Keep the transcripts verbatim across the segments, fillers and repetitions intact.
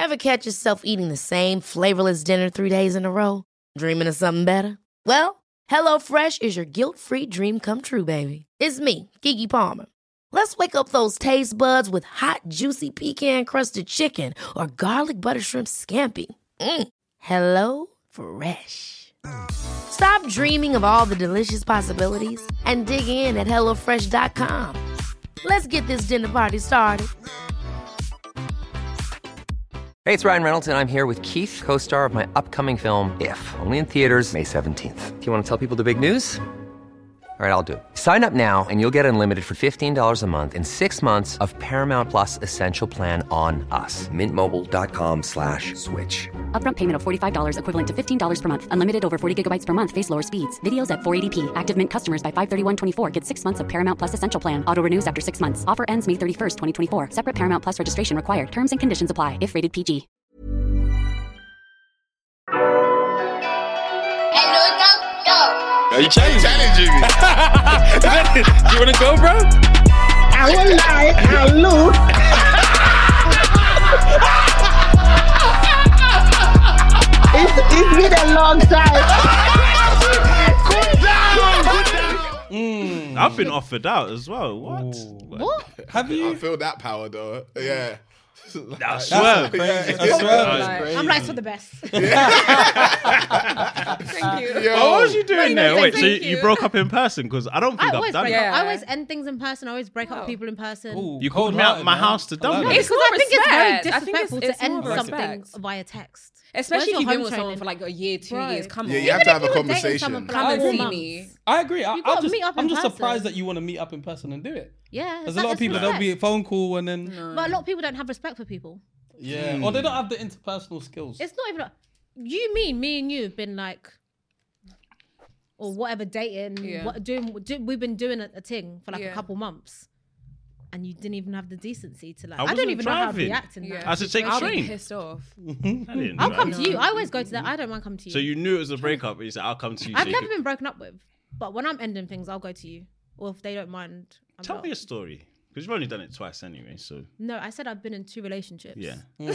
Ever catch yourself eating the same flavorless dinner three days in a row? Dreaming of something better? Well, HelloFresh is your guilt-free dream come true, baby. It's me, Keke Palmer. Let's wake up those taste buds with hot, juicy pecan-crusted chicken or garlic butter shrimp scampi. Mm. Hello Fresh. Stop dreaming of all the delicious possibilities and dig in at hello fresh dot com. Let's get this dinner party started. Hey, it's Ryan Reynolds, and I'm here with Keith, co-star of my upcoming film, If, only in theaters May seventeenth. Do you want to tell people the big news? All right, I'll do it. Sign up now and you'll get unlimited for fifteen dollars a month and six months of Paramount Plus Essential Plan on us. Mint Mobile dot com slash switch. Upfront payment of forty-five dollars equivalent to fifteen dollars per month. Unlimited over forty gigabytes per month. Face lower speeds. Videos at four eighty p. Active Mint customers by five thirty-one twenty-four get six months of Paramount Plus Essential Plan. Auto renews after six months. Offer ends May thirty-first, twenty twenty-four. Separate Paramount Plus registration required. Terms and conditions apply if rated P G. Are you challenging, challenging me? Do you want to go, bro? I won't lie, I lose. it's, it's been a long time. Good down, good down. Mm. I've been offered out as well. What? What? Have you? I feel that power though. Yeah. I swear. Yeah. I swear. I'm like for the best. Thank you. Yo. Oh, what was you doing there? Wait, so you, you. you broke up in person? Because I don't think I I've always done break that. up. I always end things in person. I always break up Wow. with people in person. Ooh, You called me out my house to dump No, me. It's because more I think it's very respect. I think it's- disrespectful it's to end more something respect. via text. Especially if Where's you've your been with home someone training? for like a year, two Right. years. Come Yeah, on. you have Even to have if a you were dating conversation. someone for Come like and four see months. me. I agree. I, You I'm gotta just, meet up in I'm just person. surprised that you want to meet up in person and do it. Yeah, There's it's a lot like- of people it's that'll be a respect. phone call and then But a lot of people don't have respect for people. yeah, or they don't have the interpersonal skills. It's not even. A, you mean me and you have been like, or whatever, dating. Yeah. What doing? Do, we've been doing a, a thing for like Yeah. a couple months, and you didn't even have the decency to like. I I, don't wasn't even know how to driving. react in that. I had to take I'll train. be pissed off. I didn't I'll drive. come to you. I always go to that. I don't mind come to you. So you knew it was a breakup, but you said, I'll come to you. I've so you never could- been broken up with, but when I'm ending things, I'll go to you. Or if they don't mind, I'm Tell not. me a story. Because you've only done it twice anyway, so No, I said I've been in two relationships. yeah.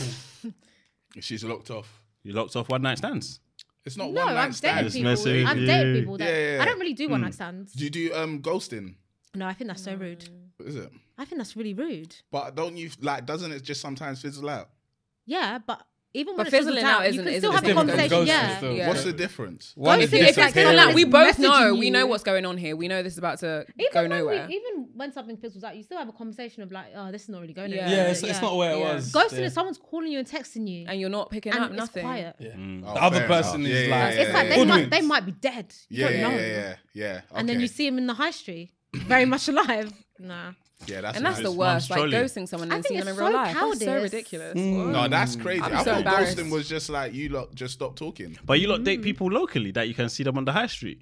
She's locked off. You locked off one night stands. It's not No, one night I've stand. dated Just people. messing with I've you. dated people that Yeah, yeah, yeah. I don't really do one night stands. Do you do um ghosting? No, I think that's so rude. What is it? I think that's really rude. But don't you like? Doesn't it just sometimes fizzle out? Yeah, but even But when it's fizzled fizzling out out, you isn't- can isn't still the have a same as conversation. ghosting Yeah. still. Yeah. What's the difference? One Ghosting is is If different. it's fizzling out, we Messaging both know. you. We know what's going on here. We know this is about to Even go when nowhere. we, even when something fizzles out, you still have a conversation of like, oh, this is not really going Yeah. anywhere. yeah, it's, it's not where it Yeah. was. Ghosting yeah. is someone's calling you and texting you, And you're not picking and up it's nothing. quiet. Yeah. Oh, The other fair person enough. is Yeah, like, yeah, It's like yeah, they yeah. might they might be dead. You Yeah, don't yeah, know. yeah, yeah, yeah. And then you Okay. see him in the high street, very much alive. Nah. Yeah, that's And that's nice. the worst. Like trolling. ghosting someone I and think seeing them in it's real so life. That's so cowardice. ridiculous. Mm. What? No, that's crazy. I'm I so thought embarrassed. ghosting was just like you lot just stop talking. But you lot Mm. date people locally that you can see them on the high street.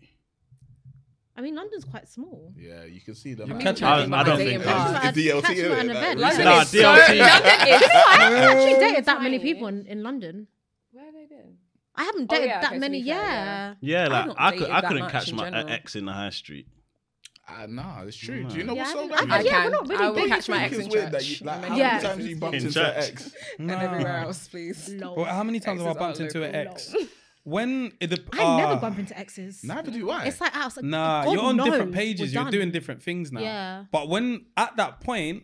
I mean, London's quite small. Yeah, you can see them. I mean, Catch I- catching I my don't dating think- bar. It's D L T, Catch me isn't at it? an Like, event. like- London Nah, is D L T. so- London is I haven't actually dated that many tiny. people in, in London. Where have they been? I haven't Oh, dated yeah, that okay, to many. be fair, Yeah. Yeah, I've like not I could, dated I that couldn't much catch in my general. ex in the high street. Ah, nah, it's true. Nah. Do you know Yeah, what's I so think- bad? I- I yeah, can. we're not really I will big catch my I ex think in it's weird that church. you, like, And how many many Yeah. times you bumped In into church. an ex? And everywhere else, please. Lol. Well, how many times have I Exes bumped are into an local. ex? When it, the, I never ah, bump into exes. Neither do I. It's like outside. Nah, God you're on different knows pages. we're You're done. doing different things now. Yeah. But when at that point,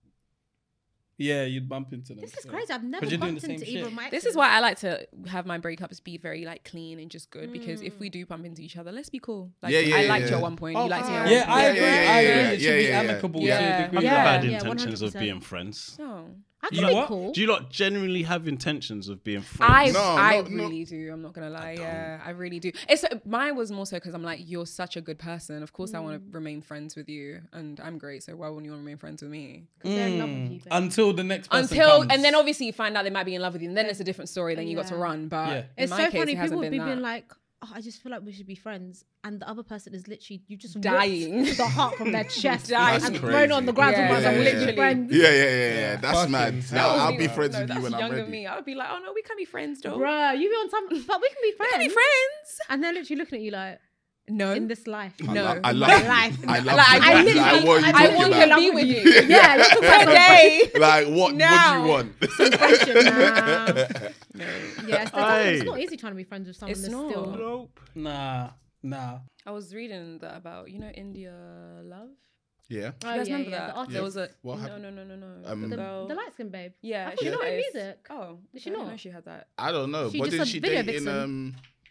yeah, you'd bump into them. This is Yeah. crazy. I've never 'Cause you're doing bumped the same into either shit. of my This exes. is why I like to have my breakups be very like clean and just good because if we do bump into each other, let's be cool. Like Yeah, yeah, I yeah, liked yeah. you at one point. Oh, you liked me. hi. at Yeah, one I point. agree. yeah, I yeah, agree. yeah, It should yeah, be yeah. amicable Yeah. to a Have degree. you Yeah. ever had Yeah, intentions of one hundred percent. being friends? No. I You can know be what? cool. Do you lot genuinely have intentions of being friends? I No, I no, no. really do. I'm not gonna lie. Yeah, I really do. It's mine was more so because I'm like, you're such a good person. Of course, I want to remain friends with you, and I'm great. So why wouldn't you want to remain friends with me? They're in love with you. babe. Until the next person Until comes. and then obviously you find out they might be in love with you, and then it's a different story. Then you got to Yeah. run. But Yeah. in It's my so case, funny. it People hasn't would be been being that. like, "Oh, I just feel like we should be friends," and the other person is literally you just Dying. ripped the heart from their chest Dying. and That's thrown it on the ground. crazy. and was like, Yeah, "We're yeah, literally yeah. friends." Yeah, yeah, yeah, yeah. That's Fucking mad. hell. Now, That I'll was be me. friends No, with you that's when I'm younger ready. me. I would be like, oh no, we can be friends, though. Bruh, you be on some, but we can be friends. We can be friends. And they're literally looking at you like, No. in this life. I No. lo- I love My you. life. I love Like, you. I Like, literally- what are you I talking want about? to be with you. Yeah, let's talk about Today. Like, what Now. would you want? friendship. Nah. No. Yeah, it's, Aye. it's not easy trying to be friends with someone It's that's not. still. Nope. Nah, nah. I was reading that about, you know, India Love? Yeah. Oh, You guys yeah, remember yeah, that? the artist. There was a What no, happened? no, no, no, no. Um, the The, girl. the light skin babe. Yeah, I thought she she wrote noticed. music. Oh, Did she I didn't not? know she had that. I don't know. She But just didn't a she video date in vixen. um?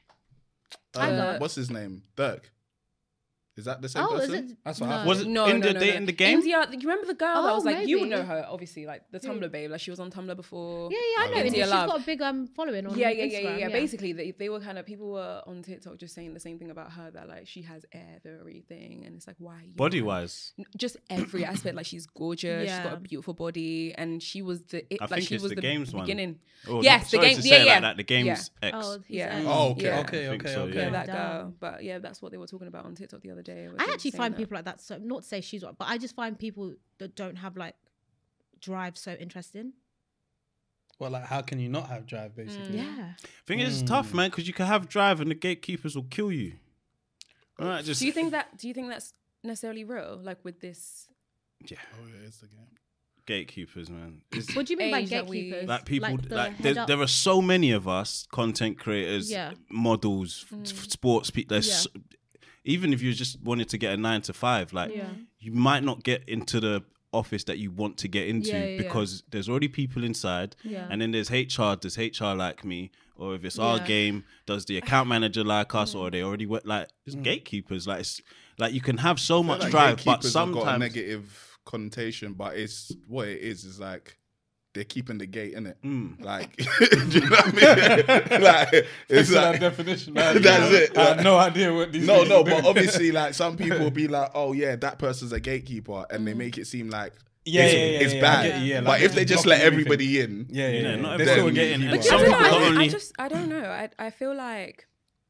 Tiger. Uh, what's his name? Dirk. Is that the same Oh, is person? it? That's what no. I thought. Was it No, India no, no, dating no. the game? India, you remember the girl that Oh, was like, you would maybe. know her, obviously, like the Tumblr babe. Like she was on Tumblr before. Yeah, yeah, I know. India India She's Love. got a big um following on Yeah, yeah, Instagram. yeah, yeah, yeah. Basically, they, they were kind of people were on TikTok just saying the same thing about her, that like she has everything, and it's like, why? You Body don't- wise. N- just every aspect. Like she's gorgeous. She's got Yeah. a beautiful body, and she was the. It, I like think she it's was the the games one. beginning. Oh, Yes, the sorry game- to yeah, say yeah. like that. The game's Yeah. ex. Oh, he's, Yeah. um, Oh, okay. Yeah. Okay, I think okay, so, okay. Yeah, yeah. that Damn. girl. But yeah, that's what they were talking about on TikTok the other day. where I they were actually saying find that. people like that. So not to say she's right, but I just find people that don't have like drive so interesting. Well, like, how can you not have drive, basically? Yeah. Thing is, it's tough, man, because you can have drive and the gatekeepers will kill you. All right, just Do you think that? Do you think that's necessarily real? Like with this. yeah, Oh yeah, it's the game. gatekeepers, man. It's What do you mean by Age that we- gatekeepers? like people, like, the head there, up- there are so many of us, content creators, Yeah. models, f- f- sports people. There's Yeah. so- even if you just wanted to get a nine to five, like Yeah. you might not get into the office that you want to get into Yeah, yeah, yeah. because there's already people inside, Yeah. and then there's H R. Does H R like me? Or if it's our Yeah. game, does the account manager like us? Or they already went like it's gatekeepers. Like it's like you can have so I feel much like drive, but gatekeepers have got a sometimes negative connotation, but it's what it is. Is like they're keeping the gate in it. Mm. Like, do you know what I mean? Like, it's It's that like definition. Man. That's it. I have no idea what these. no, niggas no. are doing. But obviously, like some people will be like, "Oh yeah, that person's a gatekeeper," and they make it seem like Yeah, it's, yeah, yeah, it's yeah, I bad. get you, yeah, but like if they just blocking let everything. everybody in, Yeah, yeah, Yeah, yeah. not They're everyone still getting- gatekeepers. But I some don't know. people I, only- I just I don't know. I I feel like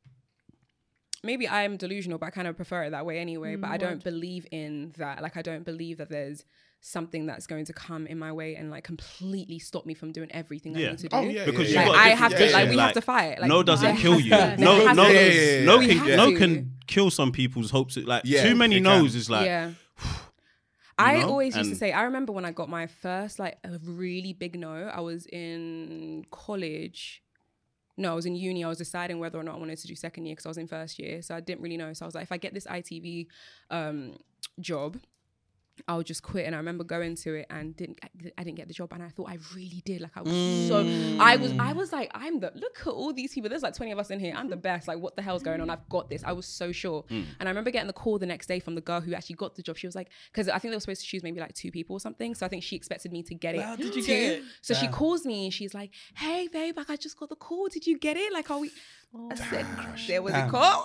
maybe I'm delusional, but I kind of prefer it that way anyway. but I don't believe in that. Like I don't believe that there's something that's going to come in my way and like completely stop me from doing everything I Yeah. need to do. Oh, yeah, because yeah, you've Like, got a I different have to, vision. like, we have to fight. Like, no doesn't there kill has you. to- there No, has no, to- Yeah, yeah, yeah, no yeah. can We no have can to. kill some people's hopes. Like Yeah, too many it no's can. is like yeah. I know? always used to And- say, I remember when I got my first like a really big no, I was in college. No, I was in uni. I was deciding whether or not I wanted to do second year because I was in first year. So I didn't really know. So I was like, if I get this I T V um, job, I'll just quit. And I remember going to it and didn't I didn't get the job, and I thought I really did. Like I was so I was I was like, I'm the look at all these people. There's like twenty of us in here. I'm the best. Like what the hell's going on? I've got this. I was so sure. And I remember getting the call the next day from the girl who actually got the job. She was like, because I think they were supposed to choose maybe like two people or something. So I think she expected me to get it. How did you too. get it? So she Damn. calls me and she's like, hey babe, like I just got the call. Did you get it? Like are we? I said, there was Damn. a call.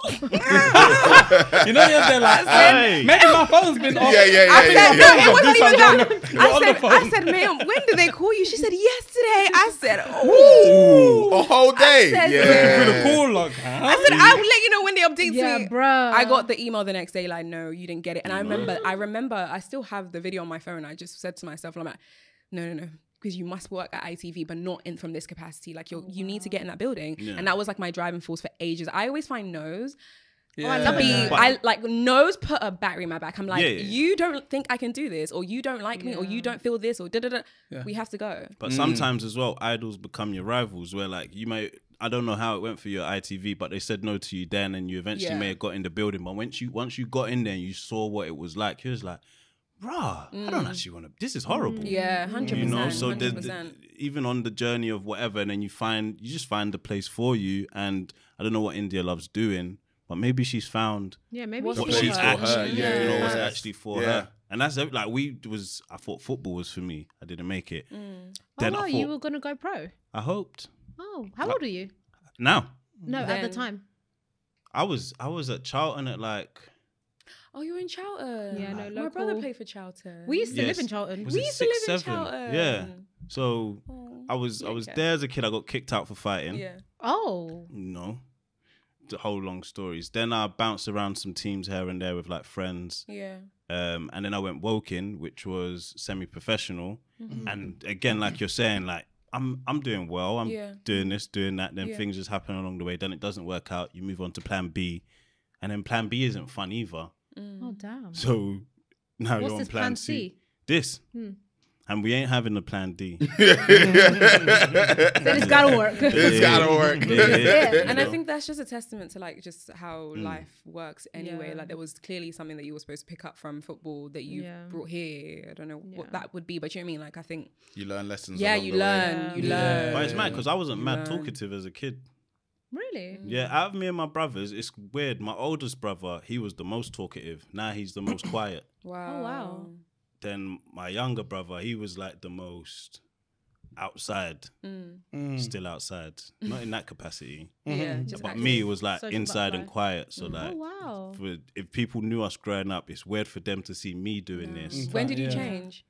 You know, you're there like, Hey. um, maybe my phone's been off. Yeah, yeah, yeah, I yeah, said, yeah. no, it wasn't This even one's on that. the- you're I on the said, phone. I said, ma'am, when did they call you? She said, yesterday. I said, oh. a whole day. said- yeah. With a call log. Huh? I said, I will let you know when they update Yeah, me. bruh. I got the email the next day, like, no, you didn't get it. And I remember, I remember, I still have the video on my phone. I just said to myself, I'm like, no, no, no. Because you must work at I T V, but not in from this capacity. Like you, you need to get in that building, Yeah. and that was like my driving force for ages. I always find no's. Oh, I love to be, it. But- I like no's put a battery in my back. I'm like, Yeah, yeah. you don't think I can do this, or you don't like me, or you don't feel this, or da da da. Yeah. We have to go. But sometimes as well, idols become your rivals. Where like you may, I don't know how it went for your I T V, but they said no to you then, and you eventually Yeah. may have got in the building. But once you once you got in there, and you saw what it was like. You was like, "Bruh, I don't actually want to. This is horrible." Yeah, hundred You know, percent. so the, hundred the, percent. even on the journey of whatever, and then you find you just find the place for you. And I don't know what India Love's doing, but maybe she's found Yeah, maybe What's what for she's her. actually, Yeah, you know, yeah, what's yeah. actually for Yeah. her. And that's like we was. I thought football was for me. I didn't make it. Oh, Then wow, I you thought were gonna go pro. I hoped. Oh, how old are you? Now No, at Then- the time. I was I was at Charlton at like Oh, you're in Charlton. Yeah, no, My brother local. played for Charlton. We used to live Yes. in Charlton. was We it used to six live in seven? Charlton. Yeah. So Oh, I was I yeah, was okay. there as a kid. I got kicked out for fighting. Yeah. Oh, No. The whole long stories. Then I bounced around some teams here and there with like friends. Yeah. Um, and then I went Woking, which was semi-professional. Mm-hmm. And again, like you're saying, like I'm I'm doing well. I'm Yeah. doing this, doing that. Then Yeah. things just happen along the way. Then it doesn't work out. You move on to plan B. and then Plan B isn't fun either. Oh damn. So now What's you're on this Plan, Plan C. C? This. Hmm. And we ain't having a Plan D. Then it's gotta work. It's gotta work. Yeah, yeah, yeah. And I think that's just a testament to like just how Mm. life works anyway. Yeah. Like there was clearly something that you were supposed to pick up from football that you Yeah. brought here. I don't know Yeah. what that would be, but you know what I mean? Like I think You learn lessons. yeah, along you the way. learn, Yeah. you Yeah. learn. But it's mad because I wasn't You mad learn. talkative as a kid. Really? Yeah, out of me and my brothers, it's weird. My oldest brother, he was the most talkative. Now he's the most quiet. Wow. Oh wow. Then my younger brother, he was like the most outside, Mm. Mm. still outside. Not in that capacity. Yeah. Just But active. me was like Social inside and butterfly. quiet. So like, Oh wow. for, if people knew us growing up, it's weird for them to see me doing this. When did you Yeah. change?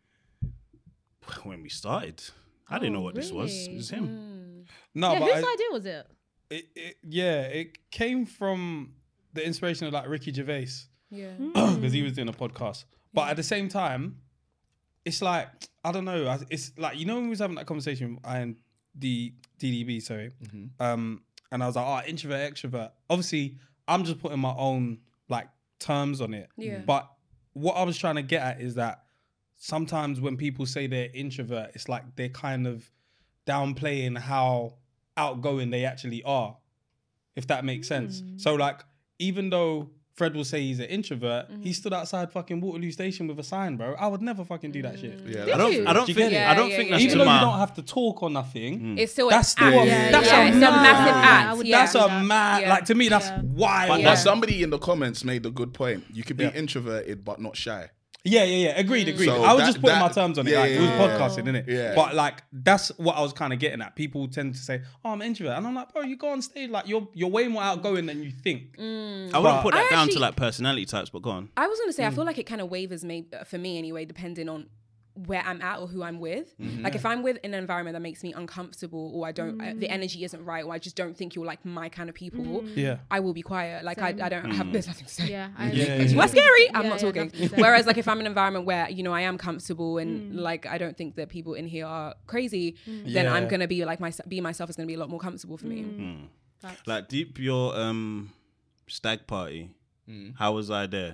When we started, I didn't know Oh, what this was. really? It was him. Mm. No, yeah, but whose I, idea was it? it, it, yeah, it came from the inspiration of like Ricky Gervais Yeah. because he was doing a podcast. But at the same time, it's like I don't know. I- It's like you know when we was having that conversation and the D D B, sorry, um, and I was like, oh, introvert, extrovert. Obviously, I'm just putting my own like terms on it. Yeah. But what I was trying to get at is that sometimes when people say they're introvert, it's like they're kind of downplaying how outgoing they actually are, if that makes sense. So like, even though Fred will say he's an introvert, he stood outside fucking Waterloo Station with a sign, bro. I would never fucking do that shit. Yeah, Did I don't. you? I don't Do you think. get it? I don't Yeah, think yeah, that's Even to though my. you don't have to talk or nothing, It's still that's an still act. a, Yeah, that's yeah, a it's a mad, massive I act. would Yeah. That's a Yeah. mad, Yeah. like to me, that's Yeah. wild. But Yeah. but somebody in the comments made a good point. You could be Yeah. introverted but not shy. Yeah, yeah, yeah. Agreed, agreed. So I was that- just putting that- my terms on it. yeah, Like, it was yeah, yeah. podcasting, innit? Yeah. But like, that's what I was kind of getting at. People tend to say, "Oh, I'm an introvert," and I'm like, "Bro, you go on stage, like you're you're way more outgoing than you think." I wouldn't But- put that I down actually- to like personality types, but go on. I was gonna say, I feel like it kind of wavers, maybe for me anyway, depending on where I'm at or who I'm with. Like if I'm with in an environment that makes me uncomfortable, or I don't, uh, the energy isn't right, or I just don't think you're like my kind of people, Yeah. I will be quiet. Like I, I don't have there's nothing to say. Yeah. I Yeah, agree. yeah, We're scary. I'm Yeah, not yeah, talking. nothing to say. Whereas, like, if I'm in an environment where you know I am comfortable and like I don't think that people in here are crazy, then Yeah. I'm gonna be like my be myself is gonna be a lot more comfortable for me. Like deep your um stag party. How was I there?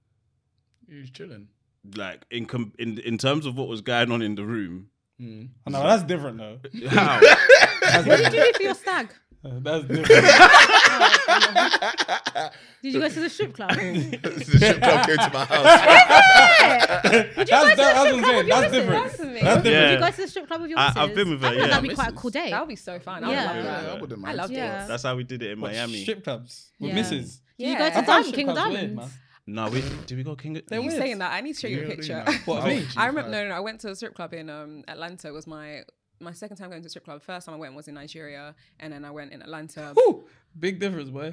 He was chilling. Like in com- in in terms of what was going on in the room. I know that's different though. How? That's What did different. you do for your stag? Uh, That's different. Did you go to the strip club? the strip club came to my house. Would you That's, go to the that's what strip I'm club saying. with your That's missus? different. That's amazing. That's Would different. you go to the strip club with your I- missus? I've been with her, I think yeah. that'd be quite a Missus. cool date. That would be so fun. I Yeah. would love Yeah, that. I wouldn't I mind. loved Yeah. it. That's how we did it in What, Miami. strip clubs with Yeah. misses. Did you Yeah. go I to found Diamond, strip King of clubs weird, Diamonds? man. No, we did we go King? They're You weird. saying that? I need to show you a Yeah, picture. yeah. What, Oh, me? geez, I remember. right. No, no, no. I went to a strip club in um, Atlanta. It was my my second time going to a strip club. First time I went was in Nigeria, and then I went in Atlanta. Whew, big difference, boy.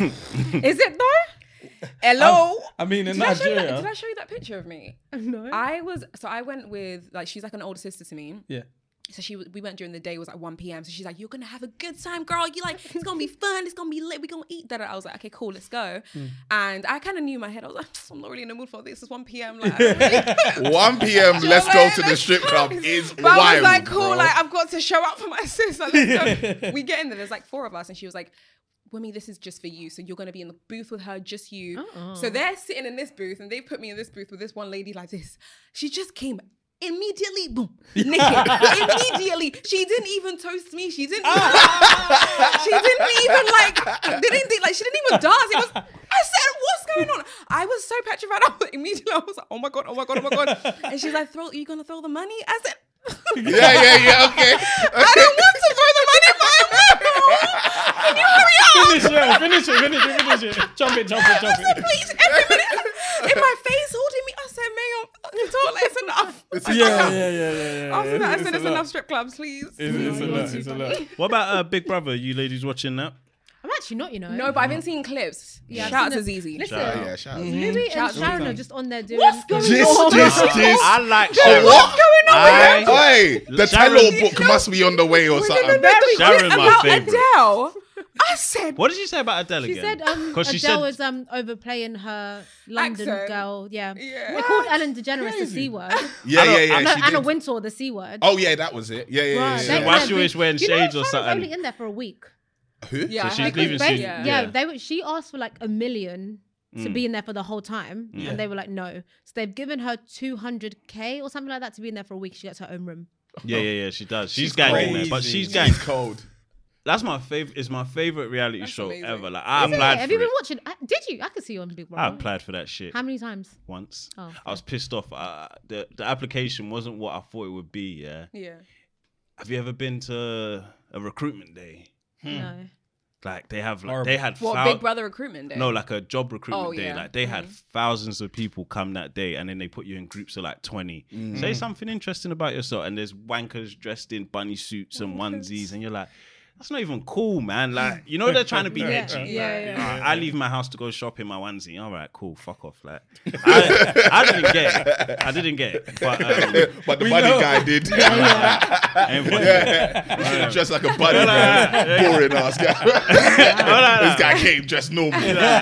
Is it though? Hello. I mean, in Did I, show you that, Nigeria. did I show you that picture of me? No. I was so I went with like she's like an older sister to me. Yeah. So she w- we went during the day. It was like one p.m. So she's like, "You're gonna have a good time, girl. You like it's gonna be fun. It's gonna be lit. We're gonna eat that." I was like, "Okay, cool, let's go." And I kind of knew in my head. I was like, "I'm not really in the mood for this. It's one p.m. Like, I don't really- one p.m. Let's go to the strip club is But wild. I was like, cool, bro. like I've got to show up for my sister. Let's go. We get in there. There's like four of us, and she was like, Wimmy, this is just for you. So you're going to be in the booth with her, just you. Uh-uh. So they're sitting in this booth, and they put me in this booth with this one lady like this. She just came immediately, boom, naked. Immediately. She didn't even toast me. She didn't. Even, she didn't even like. Didn't think, like she didn't even dance. It was. I said, what's going on? I was so petrified. I was, immediately, I was like, oh my god, oh my god, oh my god. And she's like, "Throw, are you gonna throw the money?" I said. Yeah, yeah, yeah, okay. I don't want to throw the money, but I will. Can you hurry up? Finish it, finish it, finish it, finish it. Jump it, jump it, jump I said, it. please, every minute in my face holding me. I said, Mayo, you talk, it's enough. Yeah, yeah, yeah, yeah, yeah. After that, I It's said, a it's lot. enough strip clubs, please. It's, it's a lot, it's a lot. What about uh, Big Brother? You ladies watching that? I'm actually not, you know. No, but I've been seeing clips. Yeah, I've Shout out seen to the- Zizi. Listen, Shout out, yeah, shout out. Louis Shout out and to Sharon Zizi. are just on there doing. What's going Gist, on? gist, gist. I like Oh, Sharon. what? I, Oi, the Sharon- tell-all book must be on the way or something. Very Sharon, quick my about favourite. Adele. I said, What did she say about Adele She again? said um, 'Cause Adele she said was um, overplaying her London Accent. girl. Yeah. Yeah. They called Ellen DeGeneres the Crazy. C word. Yeah, I don't- yeah, yeah. no, she Anna did. Wintour the C word. Oh, yeah, that was it. Yeah, yeah, yeah. Bruh, yeah, they- So yeah. why they're she always big- wearing you know shades or Sharon's something? only in there for a week. Who? Yeah, So I she's heard- leaving Bas- soon. yeah, Yeah. they were, she asked for like a million to Mm. be in there for the whole time, Yeah. and they were like, no. So they've given her two hundred K or something like that to be in there for a week. She gets her own room. Yeah, yeah, yeah. She does. She's, She's gang, man, but crazy. she's She's gang. cold. That's my favorite. It's my favorite reality That's show amazing. ever. Like I Is it? applied Have for you been it. watching? I, did you? I could see you on Big I Brother. applied for that shit How many times? once. Oh, I was pissed off. Uh, the the application wasn't what I thought it would be. Yeah. Yeah. Have you ever been to a recruitment day? no. Like they have, like Horrible. they had. What, thou- Big Brother recruitment day? No, like a job recruitment Oh, day. yeah. Like they had Mhm. thousands of people come that day, and then they put you in groups of like twenty. Say something interesting about yourself, and there's wankers dressed in bunny suits and onesies, and you're like, that's not even cool, man. Like, you know they're trying to be Yeah, edgy. yeah, Like, yeah. uh, I leave my house to go shop in my onesie. All right, cool. Fuck off. Like, I, I didn't get it. I didn't get it. But um, But the We bunny know. guy did. ain't funny. Yeah. Dressed like a bunny, man. Boring ass guy. This guy came dressed normal.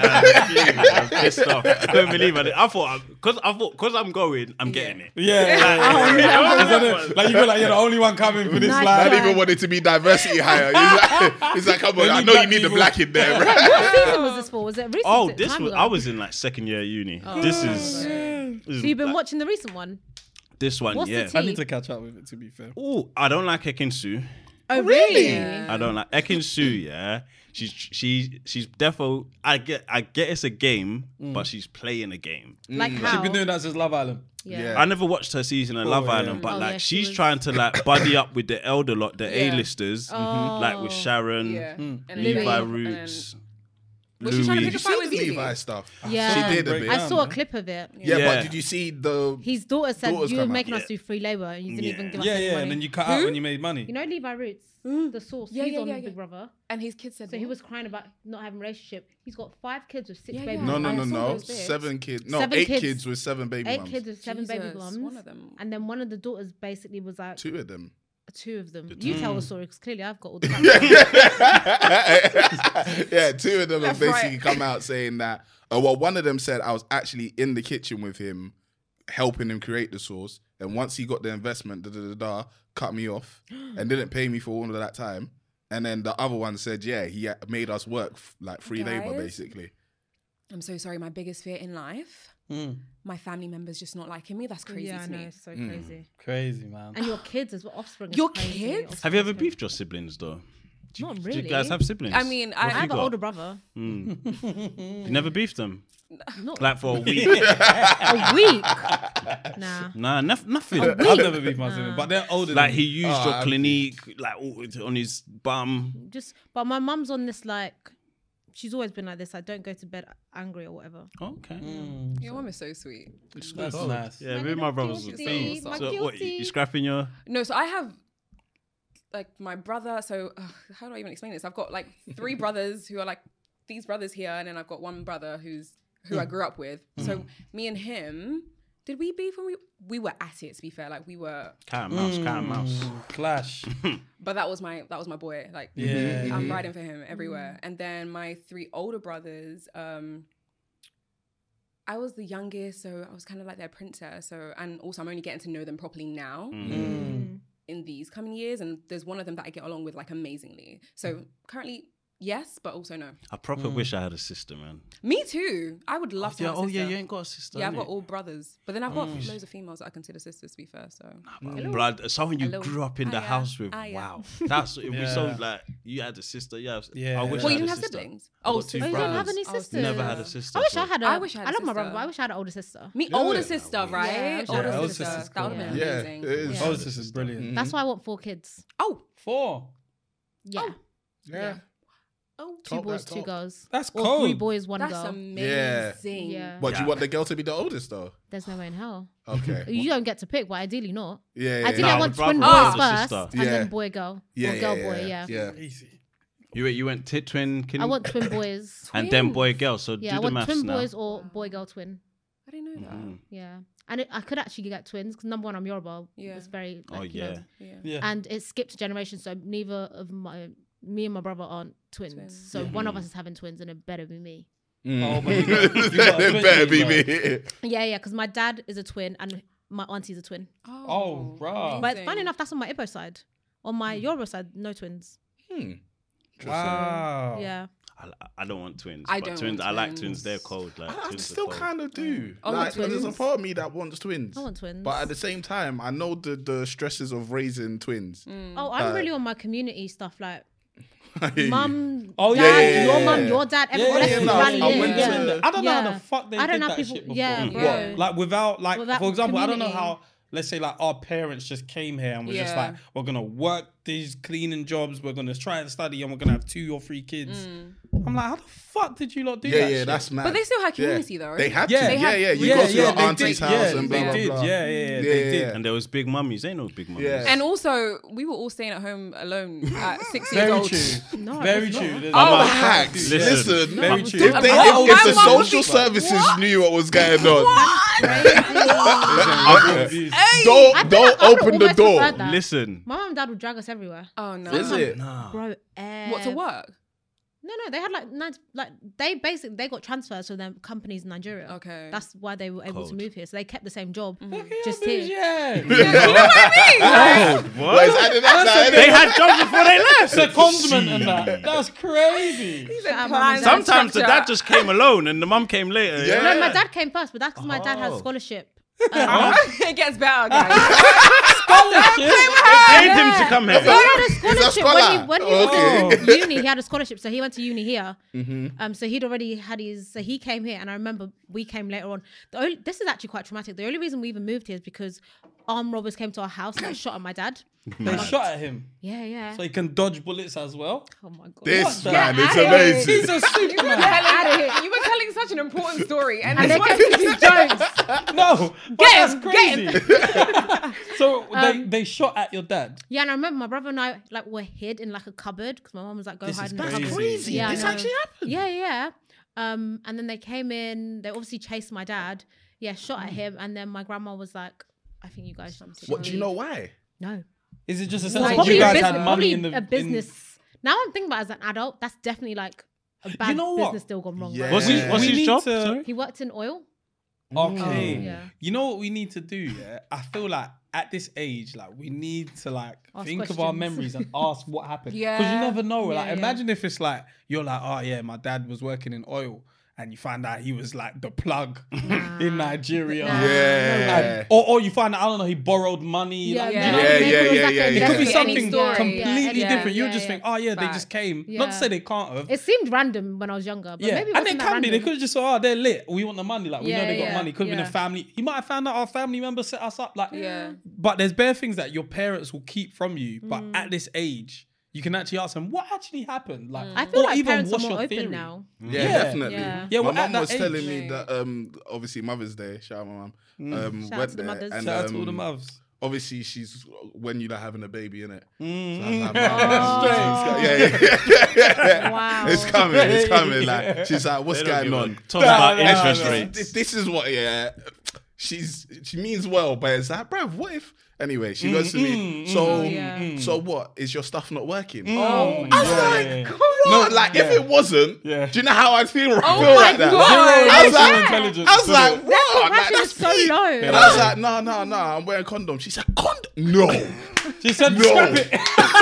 I was pissed off. I couldn't believe it. I thought, because I thought, because I'm going, I'm getting it. Yeah, yeah, yeah. Isn't it? Like you feel like you're the only one coming for this Nice line. Not even wanted to be diversity higher. He's like, he's like, come on, They I need know you black need the people. black in there, right? What season was this for? Was it recent? Oh, Time this was, ago? I was in like second year at uni. This is, this is So you've been like, watching the recent one? this one, What's the yeah. tea? I need to catch up with it, to be fair. Oh, I don't like Ekinsu. Oh, really? I don't like Ekinsu. Yeah, she's she she's defo. I get I get it's a game, but she's playing a game. Like She's how? been doing that since Love Island. Yeah. I never watched her season of Oh, Love yeah. Island, but Oh, like yeah, she she's was- trying to like buddy up with the elder lot, the Yeah. A-listers, Oh. like with Sharon, Yeah. And then Levi Louis. and Roots, Was she trying to Louis. pick a fight with Zizi? Levi stuff. Yeah. She did a Break bit. I down, saw a man. clip of it. Yeah, Yeah. but did you see the... His daughter said, Daughters you were come out. making us Yeah. do free labor and you didn't Yeah. even give us Yeah, any yeah, money. and then you cut out when you made money. You know Levi Roots? The source. Yeah, He's yeah, on yeah, Big yeah. Brother. And his kid said, So he what? was crying about not having a relationship. He's got five kids with six Yeah, baby yeah. No, mums. no, I no, saw no. those bits. Seven kids. No, Seven eight kids. kids with seven baby Eight mums. kids with seven baby Jesus, mums. one of them. And then one of the daughters basically was like, two, Two of them. of them. You tell the story because clearly I've got all the Yeah, two of them have Left, basically right. come out saying that. Uh, well, one of them said I was actually in the kitchen with him, helping him create the sauce. And once he got the investment, da da da da, cut me off and didn't pay me for all of that time. And then the other one said, yeah, he ha- made us work f- like free labor, Guys. basically. I'm so sorry. My biggest fear in life, my family members just not liking me. That's crazy Yeah, I to know. me. It's so crazy. Crazy, man. And your kids as well, offspring. is Your crazy. kids? Offspring Have you ever is crazy. beefed your siblings though? Do you, Not Do really. you guys have siblings? I mean, What I- I you have an got? older brother. You never beefed them? Not Like for a week? a week. Nah. Nah, nof- nothing. I've never beat my sibling, but they're older. Like than he me. used Oh, your I've clinique, like all- on his bum. Just, but my mum's on this like, she's always been like this. I don't go to bed angry or whatever. Okay. Your mum is so sweet. That's nice. Yeah, My me and my little brothers were guilty, beefed. my So what, you, guilty. you scrapping your... No, so I have like my brother. So uh, how do I even explain this? I've got like three brothers who are like these brothers here, and then I've got one brother who's who I grew up with. So me and him, did we beef when we we were at it? To be fair, like we were, Cat and mouse, cat and mouse. Clash. but that was my that was my boy. Like Yeah. I'm riding for him everywhere. And then my three older brothers, um, I was the youngest, so I was kind of like their princess. So and also I'm only getting to know them properly now. In these coming years, and there's one of them that I get along with like amazingly. So currently, yes, but also no. I proper wish I had a sister, man. Me too. I would love to yeah, have a oh sister. yeah, you ain't got a sister. Yeah, I've innit? got all brothers, but then I've got loads of females that I consider sisters. To be fair, so Blood, someone you Hello. grew up in the Ah, yeah. house with. Ah, yeah. Wow, that's it. Was so Yeah. like you had a sister. Yeah, Yeah. I wish. well, I you had didn't a have sister. siblings. I Oh, got so two Oh, you don't have brothers. any I was sisters? Never had a sister. I wish so- I had a. I wish I had a I love my brother, sister. but I wish I had an older sister. Me, Yeah. older sister, right? Yeah, older yeah, older sister. sister's That would have cool. been Yeah, amazing. it is. Yeah. Oh, this is brilliant. That's why I want four kids. Oh, Four. Yeah. Yeah. oh, Two Top boys, that two top. girls. That's Or cold. three boys, one that's girl. amazing. Yeah. But Yeah. you want the girl to be the oldest, though? There's no way in hell. Okay. You don't get to pick, but ideally not. Yeah, yeah, Ideally, No, I I want would twin boys rather have a first, sister. and Yeah. then boy, girl, yeah, or girl, yeah, boy. Yeah. yeah. Easy. You went, you went tit twin. Can I want twin boys. and then boy girl. So Yeah, do I the want maths twin now. boys or boy, girl, twin. I didn't know that. Yeah, and it, I could actually get twins because number one, I'm Yoruba. Yeah. It's very. Like, Oh you know, yeah. Yeah. Yeah. and it skipped generations, so neither of my me and my brother aren't twins. Twins. So one of us is having twins, and it better be me. Oh, but you got, you got a It twin better as be well. me. Yeah, yeah, because my dad is a twin and my auntie's a twin. Oh, bruh. But funny enough, that's on my Igbo side. On my Yoruba side, no twins. Hmm. Wow. Yeah. I, I don't want twins. I but don't twins. want I like twins. twins. They're cold. Like I twins still are cold. kind of do. I want Like, there's a twins. part of me that wants twins. I want twins. But at the same time, I know the, the stresses of raising twins. Oh, I'm Uh, really on my community stuff, like I hear you. mum, Oh, dad, yeah, yeah, your yeah, mum, yeah. your dad, Yeah, everyone. yeah, let's no, rally I in, went yeah. to- I don't know how Yeah. the fuck they I don't did know that people- shit before. yeah, Mm. bro. What? Like without, like Without for example, I don't know community. how. Let's say like our parents just came here and was just Yeah. like, we're gonna work these cleaning jobs, we're gonna try and study, and we're gonna have two or three kids. I'm like, how the fuck did you lot do Yeah, that? yeah, shit? that's mad. But they still had Yeah. community though. They had Yeah. to. They Yeah, had- yeah. You yeah, go to yeah, your they auntie's did. house Yeah, and they blah, blah, did. blah. Yeah, yeah, yeah, Yeah, they yeah, did. yeah. And there was big mummies. Ain't no big mummies. Yeah. And also, we were all staying at home alone at six years Very old. true. No, Very it's true. not. There's Oh, a lot of hacks. facts. Listen. Listen, Very if, true. they, My if, if mum the would social be- services knew what was going on, Crazy. don't I feel don't like I open the almost door. preferred that. Listen. My mum and dad would drag us everywhere. Oh no. Is it? Bro, What to ev- work? No, no, they had like nine, like they basically they got transfers from their companies in Nigeria. Okay. That's why they were able to Cold. move here. So they kept the same job, Yeah, just bitch, here. yeah. You know what I mean? What? But it's added up now, They innit? had jobs before they left. Secondment and that. That's crazy. He Shout said out plan mum and dad. Sometimes the structure. dad just came alone and the mum came later. Yeah. Yeah. No, my dad came first, but that's because my dad has Oh. scholarship. It gets better, guys. They paid him to come So he here. had a He's a scholarship when he, scholar. when he Okay. was in uni. He had a scholarship, so he went to uni here. Um, so he'd already had his. So he came here, and I remember we came later on. The only, this is actually quite traumatic. The only reason we even moved here is because armed robbers came to our house and they shot at my dad. They shot at him. Yeah, yeah. So he can dodge bullets as well. Oh my god. This the- man is Get amazing. He's a Superman. Telling- you were telling such an important story, and, And they this kept one- these jokes. No, but Get that's him, crazy. get So they, Um, they shot at your dad. Yeah, and I remember my brother and I like were hid in like a cupboard because my mom was like, "Go This hide is in the crazy. cupboard." Crazy. Yeah, I This know. actually happened. Yeah, yeah. Um, and then they came in. They obviously chased my dad. Yeah, shot at him, and then my grandma was like, "I think you guys." should What do you know why? No. Is it just a Well, sense that probably you a guys business, had probably money in the a in- business. Now I'm thinking about it as an adult. That's definitely like a bad know what? business deal gone wrong. Yeah. right? What's his, Yeah. what's We his need job? to- Sorry? He worked in oil. Okay. Oh, yeah. You know what we need to do, yeah? I feel like at this age, like we need to like Ask think of our questions. memories and ask what happened. Because Yeah. you never know. Yeah, like yeah. imagine if it's like you're like, oh yeah, my dad was working in oil and you find out he was like the plug in Nigeria. Nah. Yeah. And- or, or you find out, I don't know, he borred money. Yeah, like, yeah, you know, Yeah, maybe yeah, it was yeah, like yeah, a yeah. it could be investigation. something story. completely Yeah, different. You would yeah, just yeah. think, oh yeah, they Facts. just came. Not Yeah. to say they can't have. It seemed random when I was younger, but Yeah, maybe it and wasn't it that can be. They random. could have just said, "Oh, they're lit. We want the money. Like we Yeah, know they got yeah, money. Could have been yeah. a family. He might have found out our family member set us up. Like, Yeah. But there's bare things that your parents will keep from you. But Mm. at this age, you can actually ask them what actually happened. Like, I feel or like even parents are what's more your open theory? now. Yeah, Yeah. definitely. Yeah. Yeah, my well, at mum that was telling me age. that um obviously Mother's Day, shout out my mum. Um Shout out went to the there mothers. and Shout out to all the um, mothers. obviously she's when you're like having a baby, innit? Mm. So I was like, Oh. "Mum, yeah, yeah, yeah, yeah. Wow. It's coming, it's coming. Like she's like, what's They don't going give a on? toss about Nah, nah, interest nah. rates. This, this is what, yeah. She's she means well, but it's like, bruv, what if? Anyway, she goes to me. So, yeah. so what is your stuff not working? Oh, I was Yeah, like, yeah, yeah. come on. No, like, if yeah. it wasn't, Yeah. do you know how I'd feel? Oh feel my like that? God. I was Zero like, intelligence. I was like, That what? Like, compassion that's is so peak. low. And I was like, no, no, no, I'm wearing condom. She said, condom? No. She said, No. scrap it.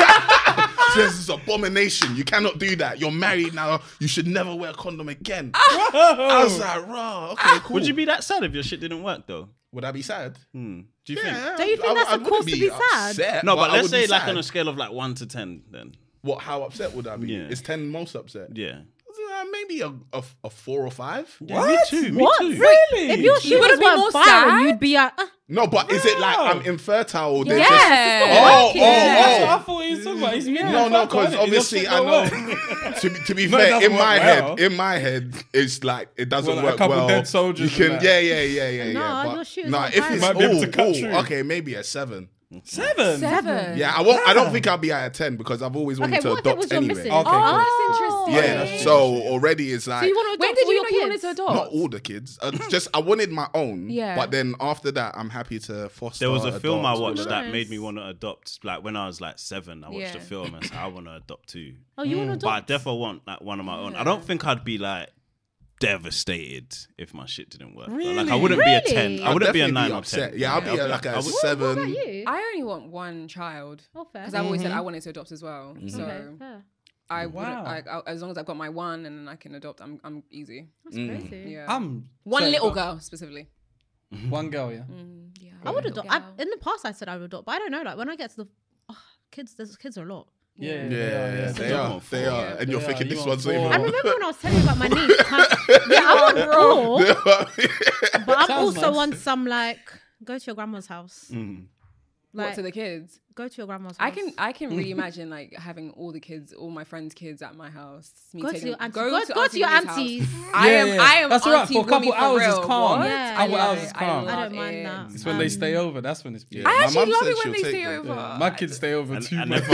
She says, it's an abomination. You cannot do that. You're married now. You should never wear a condom again. I was like, raw, okay, cool. Would you be that sad if your shit didn't work though? Would I be sad? Hmm. Do you think? Yeah. Don't you think I- that's I a wouldn't cause to be sad? upset, No, but I let's would be say like sad. on a scale of like one to ten, then What? How upset would I be? Yeah. Is ten most upset? yeah. Uh, maybe a, a a four or five. Yeah, me too. Me What? too. Really? If your You shoes wouldn't be were more viral, sad? you'd be like, uh, No, but is it like I'm infertile? Or they're Yeah. just- Oh, working. oh, That's what I oh. thought he was talking about. He's yeah, No, no, fuck because on it. obviously It I doesn't know. work. to be to be No, it fair, doesn't in work my well. head, in my head, it's like it doesn't Well, like a work couple well. dead soldiers You and can, that. yeah, yeah, yeah, yeah, No, yeah. your But shoes nah, are if viral. it's Might be able to oh, cut oh, through. okay, maybe a seven. Seven. seven. Yeah, I won't. I don't think I'll be at a ten because I've always wanted okay, to what if it adopt was your anyway. missus? Okay, Oh, cool. that's interesting. Yeah, that's so already it's like So you want to When adopt did all you your know you wanted kids? to adopt? not all the kids. Uh, just I wanted my own. Yeah. But then after that, I'm happy to foster. There was a film I adopt, all watched of that Nice. made me want to adopt. Like when I was like seven, I watched Yeah. a film and said I want to adopt too. Oh, you want to But I adopt? definitely want like one of my own. I don't think I'd be like devastated if my shit didn't work. Like I Really? wouldn't be a Really? ten. I I'd wouldn't be a definitely nine or upset. ten. Yeah, I'll be I'd a, like I a would- What seven. about you? I only want one child Oh, fair. because I always said Mm-hmm. I wanted to adopt as well. So Okay, fair. I Wow. wouldn't. I, I, as long as I've got my one and then I can adopt, I'm I'm easy. That's crazy. Yeah. I'm one sorry, little go- girl specifically. One girl, yeah. Mm, yeah. I would Little adopt. I, girl. in the past, I said I would adopt, but I don't know. Like when I get to the oh, kids, there's kids are a lot. Yeah, Yeah, they are, yeah. they are. They are. Yeah. And you're They thinking are. this You one's want not four. I even. remember when I was telling you about my niece. kind- yeah, I want four, but I'm Sounds also nice. on some like go to your grandma's house. Mm. What Like to the kids? go to your grandma's house. I can I can really imagine like having all the kids, all my friends' kids at my house. Me Go to taking your them- auntie- go- go to your Willie's house. aunties. I Yeah, am yeah. I am That's all right, Auntie for a couple Willie for hours, it's real. calm. What? Yeah, I couple love hours it. is calm. I, I love don't mind it. that. It's when they Um, stay over. That's when it's Yeah. beautiful. I My actually mum love said it when she'll they take stay them. over. Yeah. My kids stay over And, too and, much.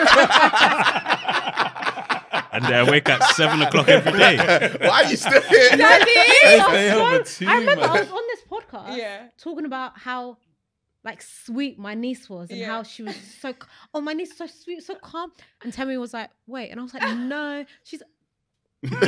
and they wake at seven o'clock every day. Why are you still here? They stay over too I remember I much. was on this podcast Yeah. talking about how like sweet my niece was and Yeah. how she was so c- oh my niece is so sweet, so calm. And Tammy was like, wait, and I was like, no, she's don't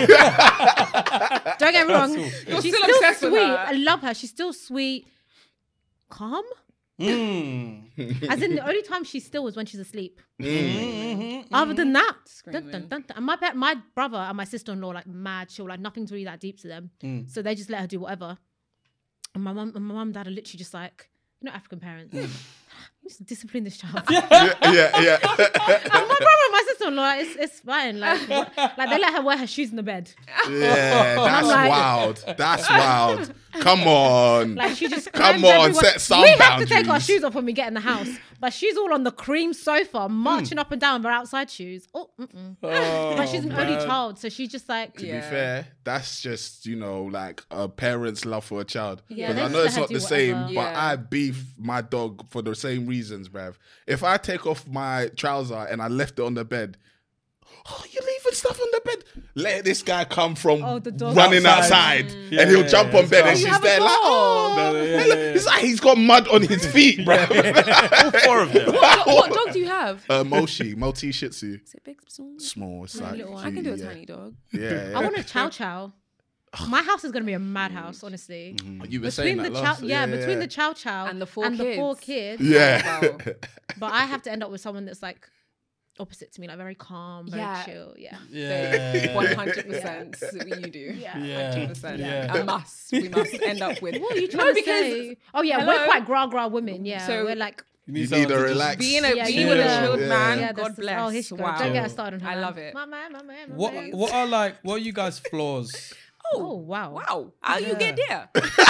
get me wrong, You're she's still still, obsessed sweet. with her. I love her. She's still sweet, calm. Mm. As in the only time she's still is when she's asleep. Mm-hmm. Other than that, dun, Screaming. dun, dun, dun. And my pa- my brother and my sister in law like mad chill, like nothing's really that deep to them. Mm. So they just let her do whatever. And my mum and my mum and dad are literally just like, you know, African parents. You just discipline this child. Yeah, yeah, yeah. And my brother and my sister in law, it's it's fine. Like what- like they let her wear her shoes in the bed. Yeah, that's like- wild. That's wild. Come on. Like she just Come climbs on, everywhere. set some We have to take our boundaries. shoes off when we get in the house, but she's all on the cream sofa, marching up and down with her outside shoes. Oh, mm-mm. but she's an only man. child, so she's just like, To Yeah. be fair, that's just, you know, like a parent's love for a child. Yeah, Because they I just know let it's her not do the same, whatever. but Yeah. I beef my dog for the same reasons, bruv. If I take off my trouser and I left it on the bed, oh, you're leaving stuff on the bed. Let this guy come from Oh, the dog running outside. outside, Yeah, and he'll yeah, jump yeah, on bed, and it's she's calm. there You have like, a oh, dog. Yeah, hey, yeah, look, yeah. it's like he's got mud on his feet, bruv. All four of them. What, what dog do you have? uh, Moshi, Maltese Shih Tzu, Is it big? Small? small. It's My like little one. I can do a yeah. tiny dog. Yeah, yeah. I want a chow chow. My house is gonna be a madhouse, honestly. You were Between saying the that chow, last. yeah, between the chow chow And the four and the four kids. kids. yeah. Wow. But I have to end up with someone that's like opposite to me, like very calm, very Yeah. chill. Yeah. Yeah. One hundred percent you do. Yeah. Yeah. Hundred percent. Yeah. A must. We must end up with. What are you No, trying to because say? Oh yeah, hello? we're quite gra gra women. Yeah, So- we're like You You someone need to to just- relax. being a Yeah, being you with a chill. chilled Yeah. man. yeah, God that's- bless. Oh, here she goes. Wow. Don't get her started on her. I love it. My man, my man, my What man. what are like what are you guys' flaws? Oh wow. Wow. How you get there?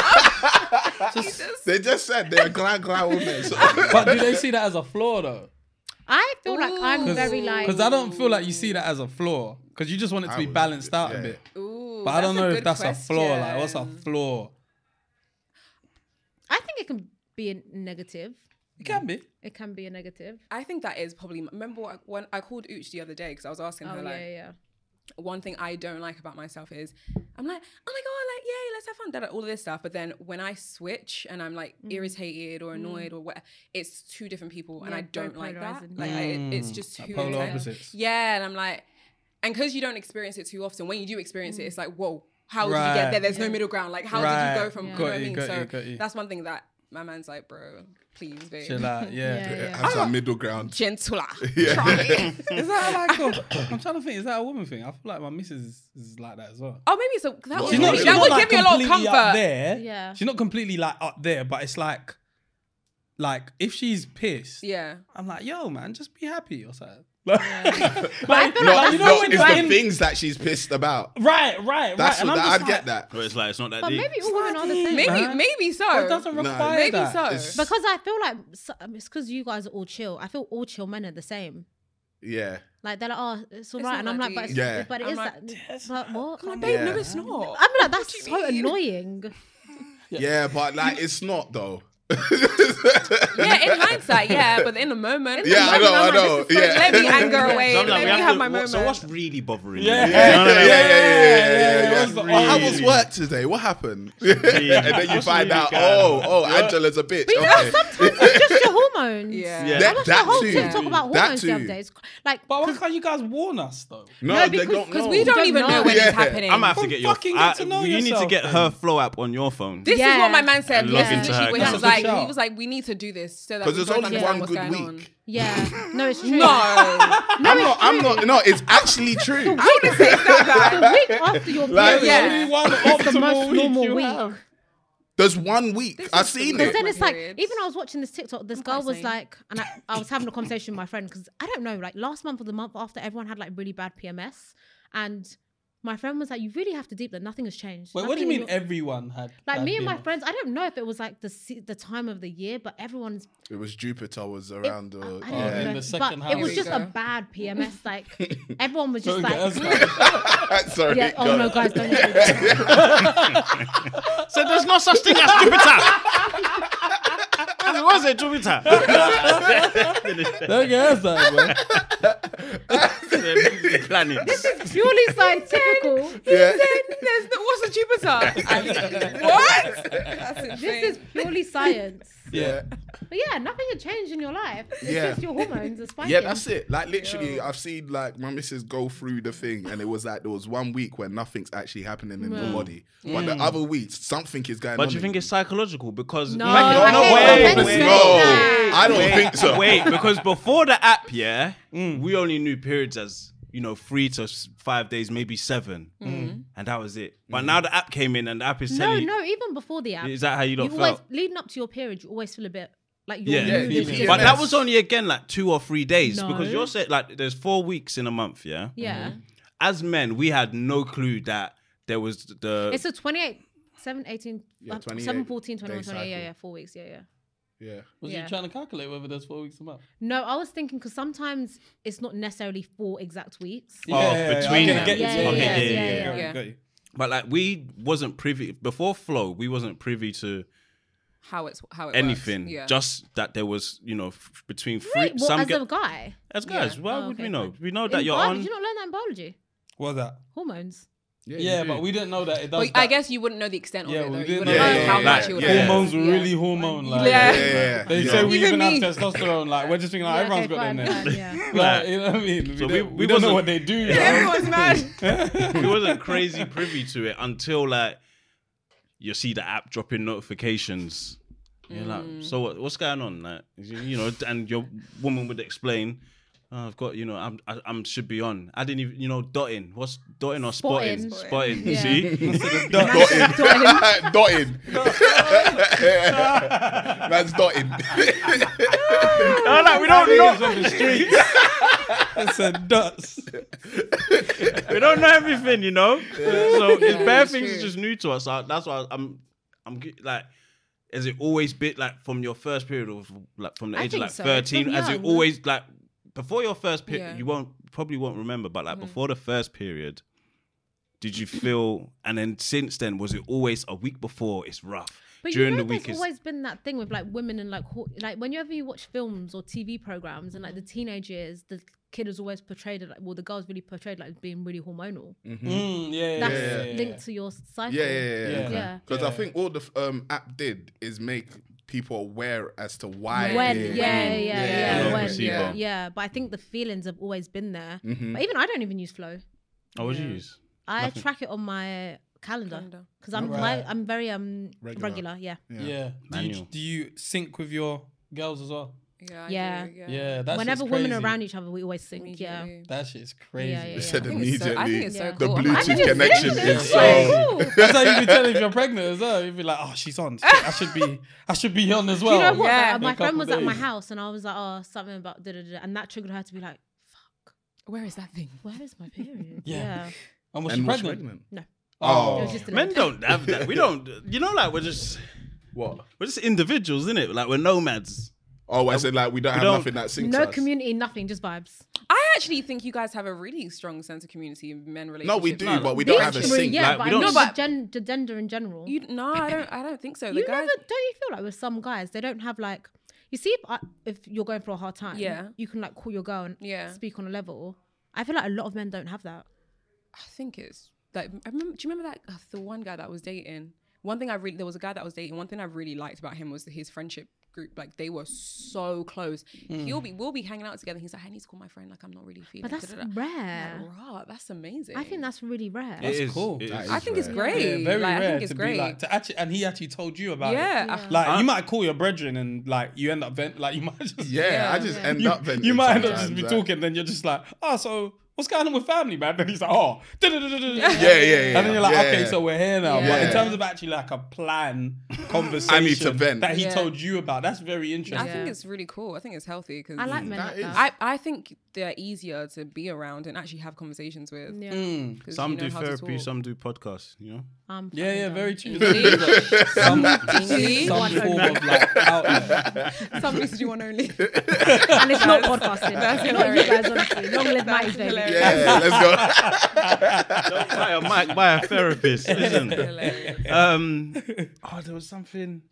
They just said they're glad glad women. So. But do they see that as a flaw though? I feel like I'm Ooh. very like. Because I don't feel like you see that as a flaw. Because you just want it to I be would, balanced out a yeah. bit. Ooh, But I don't that's a know if good that's a flaw. Like, what's a question. flaw? I think it can be a negative. It can be. It can be a negative. I think that is probably. Remember what, when I called Ooch the other day because I was asking Oh her yeah, like, yeah, yeah. one thing I don't like about myself is I'm like, oh my god, like yay, let's have fun, da, da, all of this stuff. But then when I switch and I'm like Mm. irritated or annoyed or what, it's two different people, and Yeah, I very don't like that. polarizing. Like I, it's Mm, just like too polar intense. opposites. Yeah, and I'm like, and because you don't experience it too often, when you do experience Mm. it, it's like, whoa, how did you Right. get there? There's Yeah. no middle ground. Like, how Right. did you go from? Yeah. You Got know what I you, mean? got So you, got you. that's one thing that my man's like, bro, please, babe. Chill out. Yeah. Yeah, yeah. Have some middle ground. Gentler. Yeah. Try. Is that like a, I'm trying to think, is that a woman thing? I feel like my missus is, is like that as well. Oh, maybe so. That would, She's give not- me- she's that not would like give me a lot of completely comfort. up there. Yeah. She's not completely like up there, but it's like, like if she's pissed, Yeah. I'm like, yo, man, just be happy or something. No, like, no, you know when it's you're the in- things that she's pissed about. Right, right, That's right. And what I'm that, just I'd like, get that. But it's like it's not that But deep. maybe all women are the same. Maybe, Man. maybe so. It doesn't No. require Maybe that. so. It's- Because I feel like so- um, it's because you guys are all chill. I feel all chill men are the same. Yeah. Like they're like, oh, it's all It's right, not and I'm that like, but deep. it's, Yeah. but it I'm is like, that. But what? Come on, I'm babe. Yeah. No, it's not. like, What that's do you so mean? annoying. Yeah, but like it's not though. Yeah, in hindsight, yeah, but in the moment, Yeah, I I'm know, like, I know, this is so- yeah. Let me anger away. Sometimes Let we me have have to- my what- moment. So what's really bothering Yeah. you? Yeah. No, no, no, Yeah, yeah, yeah, yeah, yeah, yeah. What's the- Oh, how was Really? work today? What happened? and then you What's find really out, going oh, on? oh, Yeah. Angela's a bitch. But you know, Okay. sometimes it's just your hormones. Yeah. Yeah. I That, watched that a whole too. TikTok about That hormones the other too. day. It's like, But why can't you guys warn us though? No, No, they because- don't Because know. we don't Don't even know know. when Yeah. it's happening. I'm gonna have to Well, get your. fucking I, get to know you need to yourself get then. her flow app on your phone. This Yeah. is what my man said. And log Listen, into to her she, when he account. was That's like shout. he was like, we need to do this so that Because we there's both only understand one what's good going week. on. Yeah. No, it's true. No. I'm not. I'm not. No, it's actually true. I wouldn't say it's that The bad. week after your Like, period yeah. Only one is the most optimal week normal you week. have. There's one week. I've seen Because it. then my it's like, periods. even I was watching this TikTok, this I'm girl quite was sane. like, and I, I was having a conversation with my friend because I don't know, like last month or the month after, everyone had like really bad P M S, and my friend was like, "You really have to deep that nothing has changed." Wait, what do you Nothing mean in your-" everyone had? Like bad me and my P M S? friends, I don't know if it was like the se- the time of the year, but everyone's It was Jupiter was it- around the. I don't Yeah. know, In the second but it house. was just There a you go. bad P M S. Like everyone was just Okay, like, that's Sorry. yeah, oh go no, on. guys, don't. do that. So there's no such thing as Jupiter. What was it, Jupiter? Don't get us that, man. Planning. Purely scientific. Yeah. There's no, what's a Jupiter? what? That's insane. This is purely science. Yeah. But yeah, nothing had changed in your life. It's Yeah. just your hormones are spiking. Yeah, that's it. Like literally, I've seen like my missus go through the thing, and it was like there was one week where nothing's actually happening in your body, but the other weeks something is going on. But do you in think it's psychological? Because No, Like, I no, hate wait, when men wait, say No, that. I don't wait, think so. Wait, because before the app, yeah, we only knew periods as, you know, three to s- five days, maybe seven, and that was it. But now the app came in, and the app is No, telling you. no, even before the app. Is that how you you lot always felt? leading up to your period, you always feel a bit like you're Yeah, moving yeah, to yeah. but the- that was only again like two or three days because No. you're saying like there's four weeks in a month, yeah. Yeah. As men, we had no clue that there was the. It's a twenty-eight, seven, eighteen, Yeah, uh, twenty-eight seven, fourteen, day twenty-one, twenty-eight, yeah, cycle. yeah, four weeks, yeah, yeah. Yeah. Was Yeah. you trying to calculate whether there's four weeks a month? No, I was thinking because sometimes it's not necessarily four exact weeks. Oh, between I them. get you. Yeah, to- yeah, okay, yeah, yeah, yeah, yeah, yeah. got you, Yeah. got you. But like we wasn't privy before Flow. We wasn't privy to How it's how it anything. works. Yeah. Just that there was, you know, f- between three. Wait, what, some as get- a guy? as guys. Yeah. Why Oh, would okay, we know? fine. We know that In you're bio- on. Did you not learn that in biology? What was that? Hormones. Yeah, but we didn't know that it does. But that. I guess you wouldn't know the extent Yeah, of it. we Though. didn't You know. wouldn't know Yeah, how yeah, much yeah. it would Yeah. affect. hormones were Yeah. really hormone. Like, Yeah. Yeah, yeah, They yeah. say we Even even have me. testosterone. Like we're just thinking, like, Yeah, everyone's okay, got them fine, there. fine, yeah. Like, you know what I mean? We, So we- don't, we we don't know wasn't- what they do. you know? Everyone's mad. we wasn't crazy privy to it until like you see the app dropping notifications. You're like, so what, what's going on? Like, you know, and your woman would explain. Oh, I've got, you know, I'm, I, I'm should be on. I didn't even, you know, dotting. What's dotting or spotting? Spotting. Spotting. Yeah. See? Dotting. Dotting. Man's dotting. No, no, we don't know. on the streets. It's a dots. We don't know everything, you know. So it's bare it's things true. is just new to us. So that's why I'm, I'm g- like, has it always been like from your first period of like from the I age of think like so. thirteen? From Has it young. always like before your first period? Yeah. You won't probably won't remember, but Mm-hmm. like before the first period, did you feel? And then since then, was it always a week before? It's rough. But During you know, the week there's is always been that thing with like women and like ho- like whenever you watch films or T V programs and like the teenage years, the kid is always portrayed like well, the girl's really portrayed like being really hormonal. Mm, yeah, That's yeah, yeah, yeah. linked to your cycle. Yeah, yeah, yeah. Yeah. Yeah. Because Yeah. I think all the um, app did is make people aware as to why. When, it- yeah, yeah, When. yeah, Yeah. yeah, when, Placebo. yeah, yeah. But I think the feelings have always been there. But even I don't even use Flow. oh, what do you use? I track it on my calendar Calendar. because I'm Right. my, I'm very um Regular. regular. Yeah, Yeah. Do you, Manual. do you sync with your girls as well? Yeah. I Yeah. do, Yeah, that's whenever women are around each other, we always sync. Yeah. Immediately. That shit's crazy. Yeah, yeah, They said yeah. I think it's so- I immediately. think it's so Yeah. The cool. I Bluetooth think it's connection sick. is It's so. so cool. That's how you be telling if you're pregnant as well. You'd be like, oh, she's on. Shit, I should be, I should be on as Do well. you know what? Yeah. Like, my In a friend couple was at my days. house and I was like, oh, something about da da da, and that triggered her to be like, Where is that thing? where is my period? Yeah. Yeah. And was And she was pregnant? pregnant. No. Oh. It was just Men delayed. don't have that. We don't. You know, like we're just What? we're just individuals, isn't it? Like we're nomads. Oh, I said like we don't have don't- nothing that syncs No us. community, nothing, just vibes. I actually think you guys have a really strong sense of community in men relationships. No, we do, Like, but we don't Being have a true, sync. Yeah, Like, but we I don't- know No, the, but- gen- the gender in general. You, no, I don't. I don't think so. The You guys, never, don't you feel like with some guys, they don't have like, you see, if, I, if you're going for a hard time, Yeah. you can like call your girl and Yeah. speak on a level. I feel like a lot of men don't have that. I think it's like. I remember, do you remember that uh, the one guy that I was dating? One thing I really there was a guy that I was dating. One thing I really liked about him was his friendship group. Like they were so close. Mm. He'll be, we'll be hanging out together. He's like, I need to call my friend. Like I'm not really feeling. But that's da-da-da. rare. Like, rah, that's amazing. I think that's really rare. That's It is, cool. it is. I think it's rare. great. Yeah, very like, rare I think it's to great. be like to actually, and he actually told you about yeah. it. Yeah. Like Uh, you might call your brethren and like you end up vent, like you might just Yeah, Yeah. I just Yeah. end you, up venting. you might end up just sometimes, be like- talking, then you're just like, oh, so what's going on with family, man? Then he's like, oh, yeah, Yeah, yeah, yeah. and then you're like, yeah, okay, yeah. so we're here now. But Yeah. in terms of actually like a plan conversation I need to vent. that he Yeah. told you about, that's very I interesting. think Yeah. it's really cool. I think it's healthy because I like men That like is- that. I, I think they're easier to be around and actually have conversations with. yeah. Mm. 'cause Some you know do how to therapy, talk. some do podcasts. You know. I'm Yeah, fucking yeah, done. very true. English. some, English. some One form only. of like outlet. Some needs to do one only. And it's not podcasting. That's It's not you hilarious. guys, honestly. Long live That's Matty's baby. hilarious. Yeah, let's go. Don't buy a mic, buy a therapist. Listen. Hilarious. Um. Oh, there was something.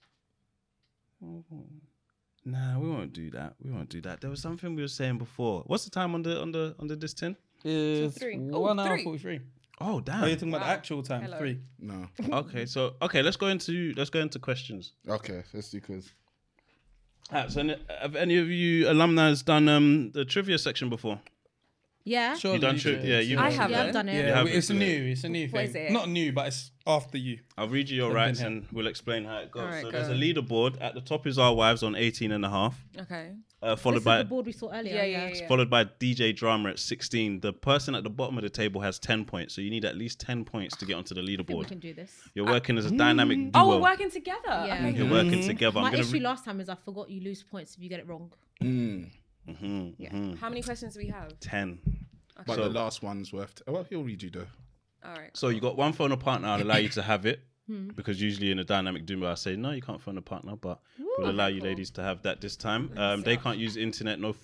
Nah, we won't do that. We won't do that. There was something we were saying before. What's the time on the on the on the this tin? It's three. Oh, one hour three. forty-three. Oh Oh, damn. you're talking about the Wow. actual time? Hello. Three. No. Okay, so okay, let's go into let's go into questions. Okay, let's do quiz. Alright, so have any of you alumni done um the trivia section before? Yeah. Sure. You done tri- yeah, you I have. haven't. Yeah, I've done it. Yeah, You have it's it. new. It's a new What thing. is it? Not new, but it's after you. I'll read you your I've rights been and we'll explain how it goes. Alright, so go. there's a leaderboard. At the top is our wives on eighteen and a half, Okay. uh, This followed is by the board we saw earlier. Yeah, yeah, yeah. followed by D J Drama at sixteen. The person at the bottom of the table has ten points, so you need at least ten points to get onto the I think we leaderboard. can do this. You're working as a dynamic duo. Oh, we're working together. Yeah. Okay. You're working together. My I'm gonna issue re- last time is I forgot you lose points if you get it wrong. Mm. Mhm, mhm. How many questions do we have? ten. But So- the last one's worth. T- well, he'll read you though. All right. So you got one phone a partner. I'll allow you to have it Hmm. because usually in a dynamic duo I say no, you can't phone a partner, but we'll allow you ladies to have that this time. Um, they can't use internet. No.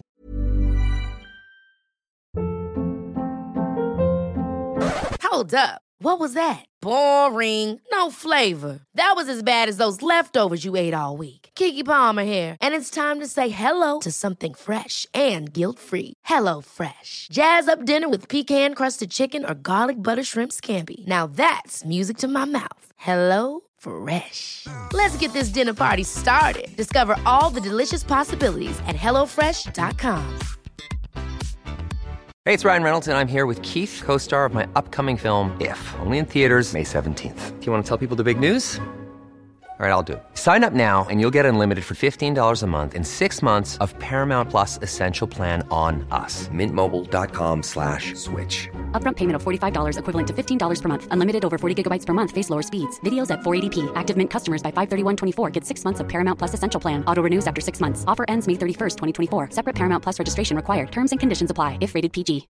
Hold up. What was that? Boring. No flavor. That was as bad as those leftovers you ate all week. Keke Palmer here, and it's time to say hello to something fresh and guilt-free. Hello Fresh. Jazz up dinner with pecan-crusted chicken or garlic butter shrimp scampi. Now that's music to my mouth. Hello Fresh. Let's get this dinner party started. Discover all the delicious possibilities at hello fresh dot com. Hey, it's Ryan Reynolds, and I'm here with Keith, co-star of my upcoming film, If, only in theaters May seventeenth. Do you want to tell people the big news? All right, I'll do it. Sign up now and you'll get unlimited for fifteen dollars a month and six months of Paramount Plus Essential Plan on us. Mint Mobile dot com slash switch. Upfront payment of forty-five dollars equivalent to fifteen dollars per month. Unlimited over forty gigabytes per month. Face lower speeds. Videos at four eighty p. Active Mint customers by five thirty-one twenty-four get six months of Paramount Plus Essential Plan. Auto renews after six months. Offer ends May thirty-first, twenty twenty-four. Separate Paramount Plus registration required. Terms and conditions apply if rated P G.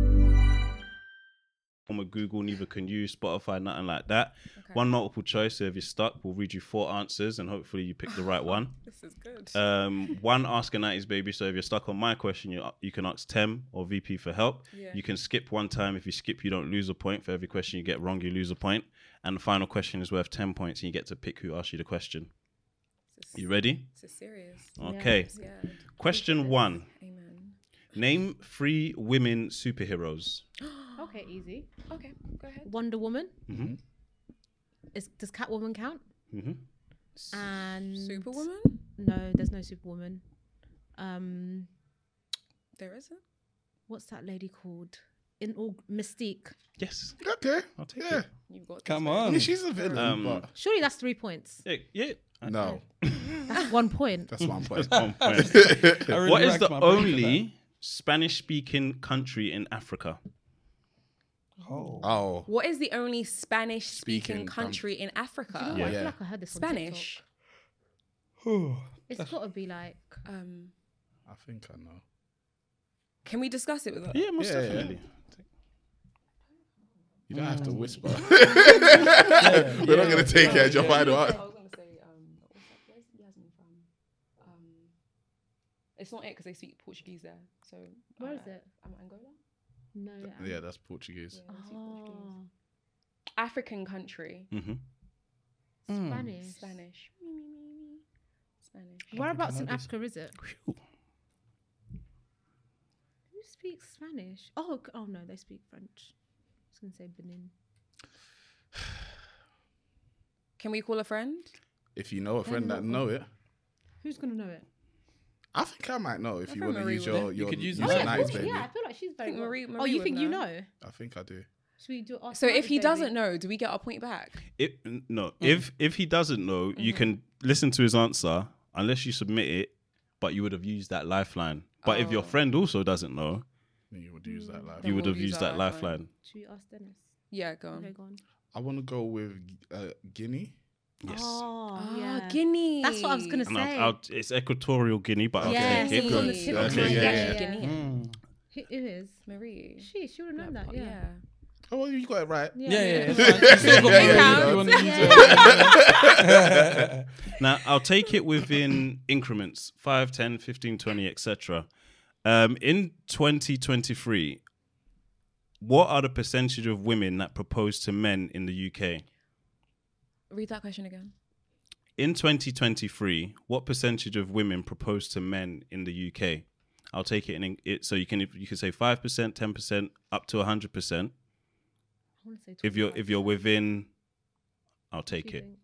With Google, neither can you, Spotify, nothing like that. One multiple choice, so if you're stuck, we'll read you four answers and hopefully you pick the right one. This is good. Um, one Ask a nineties baby, so if you're stuck on my question, you you can ask Tem or V P for help. Yeah. You can skip one time. If you skip, you don't lose a point. For every question you get wrong, you lose a point. And the final question is worth ten points and you get to pick who asked you the question. You ready? This is serious. Okay. Yeah. Question one. Amen. Name three women superheroes. Okay, easy. Okay, go ahead. Wonder Woman. Mm-hmm. Is, does Catwoman count? Mm-hmm. And Superwoman? No, there's no Superwoman. Um, There isn't. what's that lady called? In all Mystique. Yes. Okay. I'll take Yeah. it. You've got. Come this, I on. mean, she's a villain, Um, but Surely that's three points. Yeah. yeah. no, That's one point. that's one point. One point. I really What is racked the my brain for only Spanish-speaking country in Africa? that. Oh. Oh, What is the only Spanish-speaking Speaking country in Africa? Yeah. I Yeah. feel like I heard this on Spanish. Whew. TikTok. It's got to be like Um, I think I know. can we discuss it with her? Yeah, most Yeah, yeah. definitely. You don't have to whisper. Yeah, We're not gonna take it as your final I answer. was gonna say, um, what's that? Where's Yasmin from? Um, it's not it because they speak Portuguese there. So Where uh, is it? Um, Angola. no. Yeah, that's Portuguese. Yeah, they speak Oh, Portuguese. African country. Mm-hmm. Spanish. Spanish. Me, me, me, me. Spanish. Whereabouts in know this. Africa is it? Who speaks Spanish? Oh, c- oh no, they speak French. I was gonna say Benin. Can we call a friend? If you know a friend that know it, Who's gonna know it? I think I might know if I you think want to Marie use would. your You your, could use your it. Oh, yeah, nineties, of course, baby. yeah, I feel like she's very. think well- Marie- oh, Marie you would think you know. know? I think I do. Should we do? Ask So if nineties, he baby? doesn't know, do we get our point back? If, no, if if he doesn't know, you can listen to his answer unless you submit it, but you would have used that lifeline. But if your Oh. friend also doesn't know, Then you would use that life. you would we'll have use used our that lifeline. lifeline. Should we ask Dennis? Yeah, go on. Okay, go on. I want to go with uh, Guinea. Yes. Oh, Ah, yeah. Guinea. That's what I was gonna And say. I'll, I'll, it's Equatorial Guinea, but I'll Yeah, take it. it's on the Guinea. tip of Okay, my yeah, tongue. yeah, Yeah. Guinea. Mm. Who, who is? Marie. She. She would have known that. Yeah. Yeah. Oh, well, you got it right. Yeah, yeah. yeah. It's fine. You still got Yeah, Marie. yeah, You wanna use it. Now, I'll take it within increments five, ten, fifteen, twenty, et cetera. Um, in twenty twenty-three, what are the percentage of women that propose to men in the U K? Read that question again. In twenty twenty-three, what percentage of women propose to men in the U K? I'll take it in it so you can you can say five percent, ten percent, up to one hundred percent. I wanna say If you're if you're twenty-five percent. within, I'll What do take you it. think?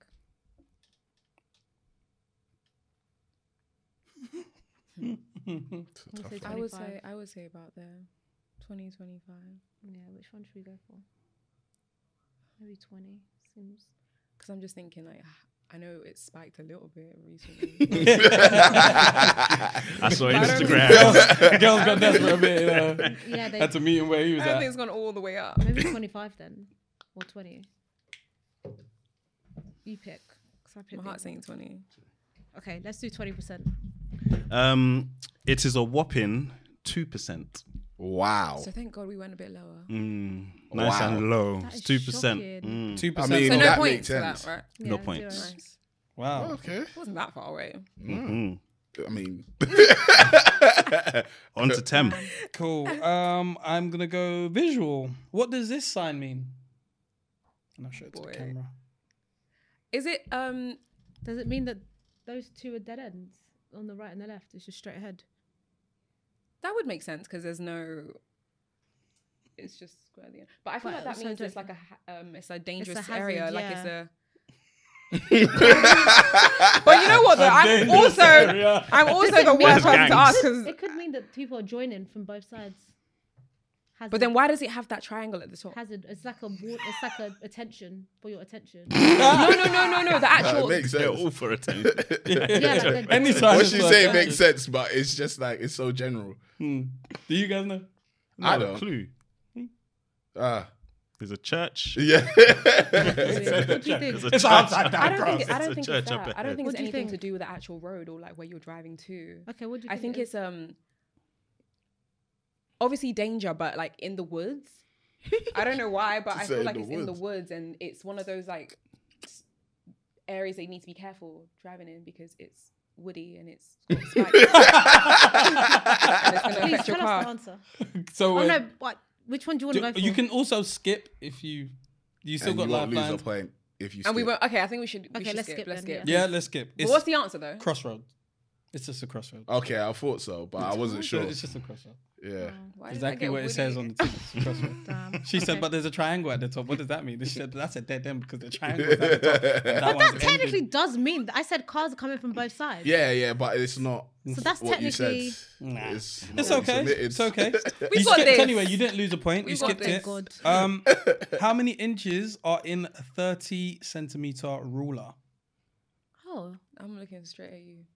I wanna say I would say twenty-five. I would say about there. twenty, twenty-five. Yeah, which one should we go for? Maybe twenty. Seems. Because I'm just thinking like I know it's spiked a little bit recently. I saw I don't Instagram. The girls got desperate a bit. You know? Yeah, they. Had to meet him where he was I don't at. think it's gone all the way up. Maybe twenty-five then, or twenty. You pick. 'Cause I pick My the- heart's saying twenty. Okay, let's do twenty percent. Um, it is a whopping two percent. Wow. So thank God we went a bit lower. Mm, nice Wow. and low. That It's is two percent. shocking. Mm. Two I percent. mean, So no that points makes for that, sense. right? No Yeah, points. zero. Nice. Wow. Okay. It wasn't that far away. Mhm. I mean, On to Tem. Cool. Um, I'm gonna go visual. What does this sign mean? And I'll show it to Boy. the camera. Is it um Does it mean that those two are dead ends on the right and the left? It's just straight ahead. that would make sense because there's no it's just square at the end. But I feel But like that also means it's don't- like a ha- um it's a dangerous hazard, area. Like yeah. it's a But you know what though? I'm dangerous also area. I'm also Does it the mean- worst person to Gangs. ask 'cause- It could mean that people are joining from both sides. Hazard. But then why does it have that triangle at the top? Hazard. It's like a wa- it's like a attention for your attention. No, no, no, no, no. The that actual makes They're sense. all for attention. Yeah, like a- Any sign What is you for say attention. makes sense, but it's just like it's so general. Hmm. Do you guys know? I No don't. clue. Ah, There's a church. yeah. What do you think? There's a It's church. upside down I don't cross. think I It's don't a think church it's up that. I ahead. don't think What it's do you anything think? to do with the actual road or like where you're driving to. Okay, what do you I think? think it's um obviously danger, but like in the woods. I don't know why, but To I say feel in like the it's in the woods. woods, and it's one of those like s- areas they need to be careful driving in because it's woody and it's got spikes. And it's gonna Please affect your tell us the car. answer. So Oh uh, no, what? Which one do you want to do- go for? you can also skip if you you still And got you won't lose a lifelines. point if you. And we skip. went. Okay, I think we should. We Okay, should let's skip. skip Let's then, skip. Yeah, let's skip. But It's what's the answer though? crossroad. It's just a crossroad. Okay, I thought so, but I wasn't sure. It's just a crossroad. Yeah. Why did I Exactly get what it says woody? on the ticket. It's a crossroad. Damn. She said, Okay. but there's a triangle at the top. What does that mean? She said, that's a dead end because the triangle is at the top. And that But one's that technically ended. does mean. I said cars are coming from both sides. Yeah, yeah, but it's not. So that's what you said. technically. Nah. It's, It's not okay. submitted. It's okay. We you got skipped this. anyway. You didn't lose a point. We you got skipped this. it. God. Um, how many inches are in a thirty centimeter ruler? Oh, I'm looking straight at you.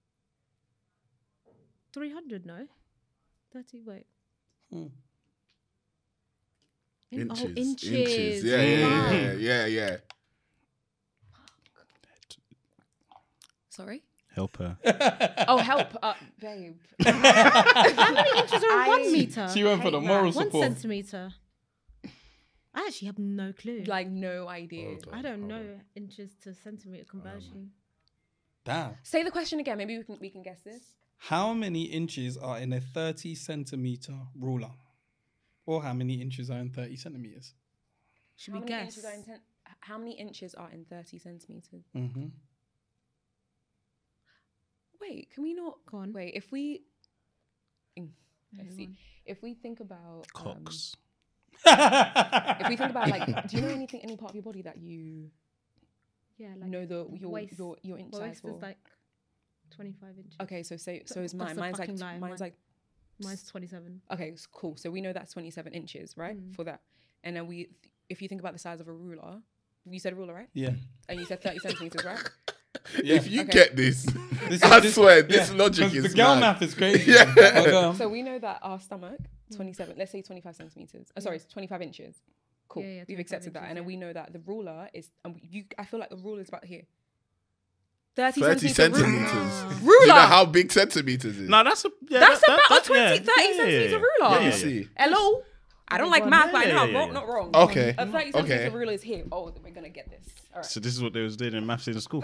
three hundred, no? thirty, wait. Hmm. In- Inches, oh, inches. inches. Yeah, yeah, Wow. yeah, yeah, yeah. Sorry. Help her. Oh, help, uh, babe. How many inches are in I- one meter? She went for the moral One support. centimeter. I actually have no clue. Like no idea. Hold on, I don't hold know on. inches to centimeter conversion. Damn. Say the question again. Maybe we can we can guess this. How many inches are in a thirty centimeter ruler? Or how many inches are in thirty centimeters? Should How we many guess? inches are in ten- how many inches are in thirty centimeters? Mm-hmm. Wait, can we not? Go on. Wait, if we. Mm, Let's Okay, see. go on. If we think about um, Cox. if we think about like, do you know anything, any part of your body that you Yeah, like know the your waist. your your inch size waist for? is like twenty-five inches. Okay, so say so is That's mine. a Mine's like fucking lie. mine's Mine- like Mine's twenty-seven. okay, it's cool. So we know that's twenty-seven inches, right? Mm. For that. And then we if you think about the size of a ruler, you said ruler, right? Yeah. And you said thirty centimeters, right? Yeah. If you Okay. get this, This is- I this- swear, this yeah, logic 'cause is the girl mad. math is crazy. Yeah. Okay, um, So we know that our stomach, twenty-seven, let's say twenty-five centimeters. Oh, sorry, it's twenty-five inches. Cool. Yeah, yeah, We've twenty-five accepted that. inches, And then yeah. we know that the ruler is, and we- you, I feel like the ruler is about here. thirty, thirty centimeter centimeters. Ruler. Do you know how big centimeters is? No, that's a yeah, That's that, about that, a twenty, yeah, thirty yeah, centimeter yeah. ruler. Let me see. Hello? I don't like God. math, but I Yeah, know yeah, I'm wrong, yeah. not wrong. Okay. A thirty Okay. centimeter ruler is here. Oh, we're going to get this. All right. So this is what they was doing in maths in school.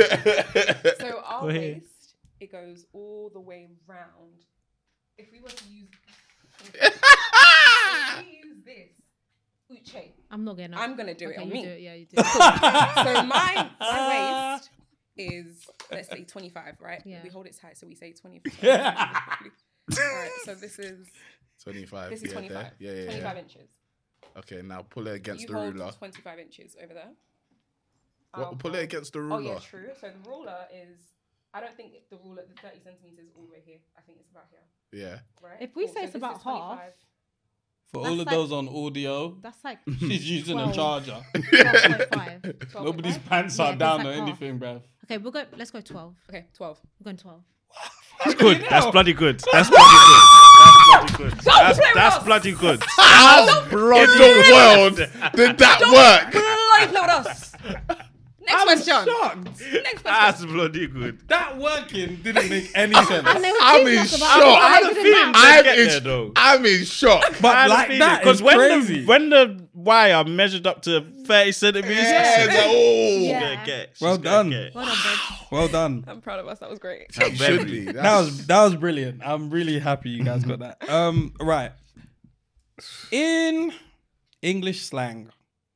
So our Go ahead. waist, it goes all the way round. If we were to use, if we use this, Uche, I'm not getting up. I'm gonna do it Okay, on you me. do it, yeah, you do. So my my waist is let's say twenty-five, right? Yeah. We hold it tight, so we say twenty-five. All right. So this is twenty-five. this is yeah, twenty-five. there. Yeah, yeah, yeah. twenty-five inches. Okay, now pull it against You the hold ruler. twenty-five inches over there. What, I'll pull it hold- against the Oh ruler. yeah, true. So the ruler is. I don't think the ruler, the thirty centimeters, is all the way here. I think it's about here. Yeah. Right. If we Cool. say So it's this about is twenty-five. half, For That's all of like- those on audio, that's like she's using a twelve. charger. twelve point five. twelve Nobody's point five? pants Yeah, are it's down like or half. anything, bruv. Okay, we'll go. Let's go twelve. Okay, twelve. We're going twelve. That's good. That's bloody good. That's bloody good. That's bloody good. That's, play that's with bloody good. How in the world did that work? Bloody play with us. Next question. Shocked. Next question. That's bloody good. That working didn't make any sense. And they were I'm teasing in us about shock. it, I had but a they didn't feeling know. they- I'm get in, there, though. I'm in shock. But like that is when crazy. the when the wire measured up to thirty centimeters, Yeah, it's like, oh. Yeah. yeah, get. She's Well gonna done. get. Well done, babe. Well done. I'm proud of us. That was great. It should be. That That's- was that was brilliant. I'm really happy you guys got that. Um, right. In English slang,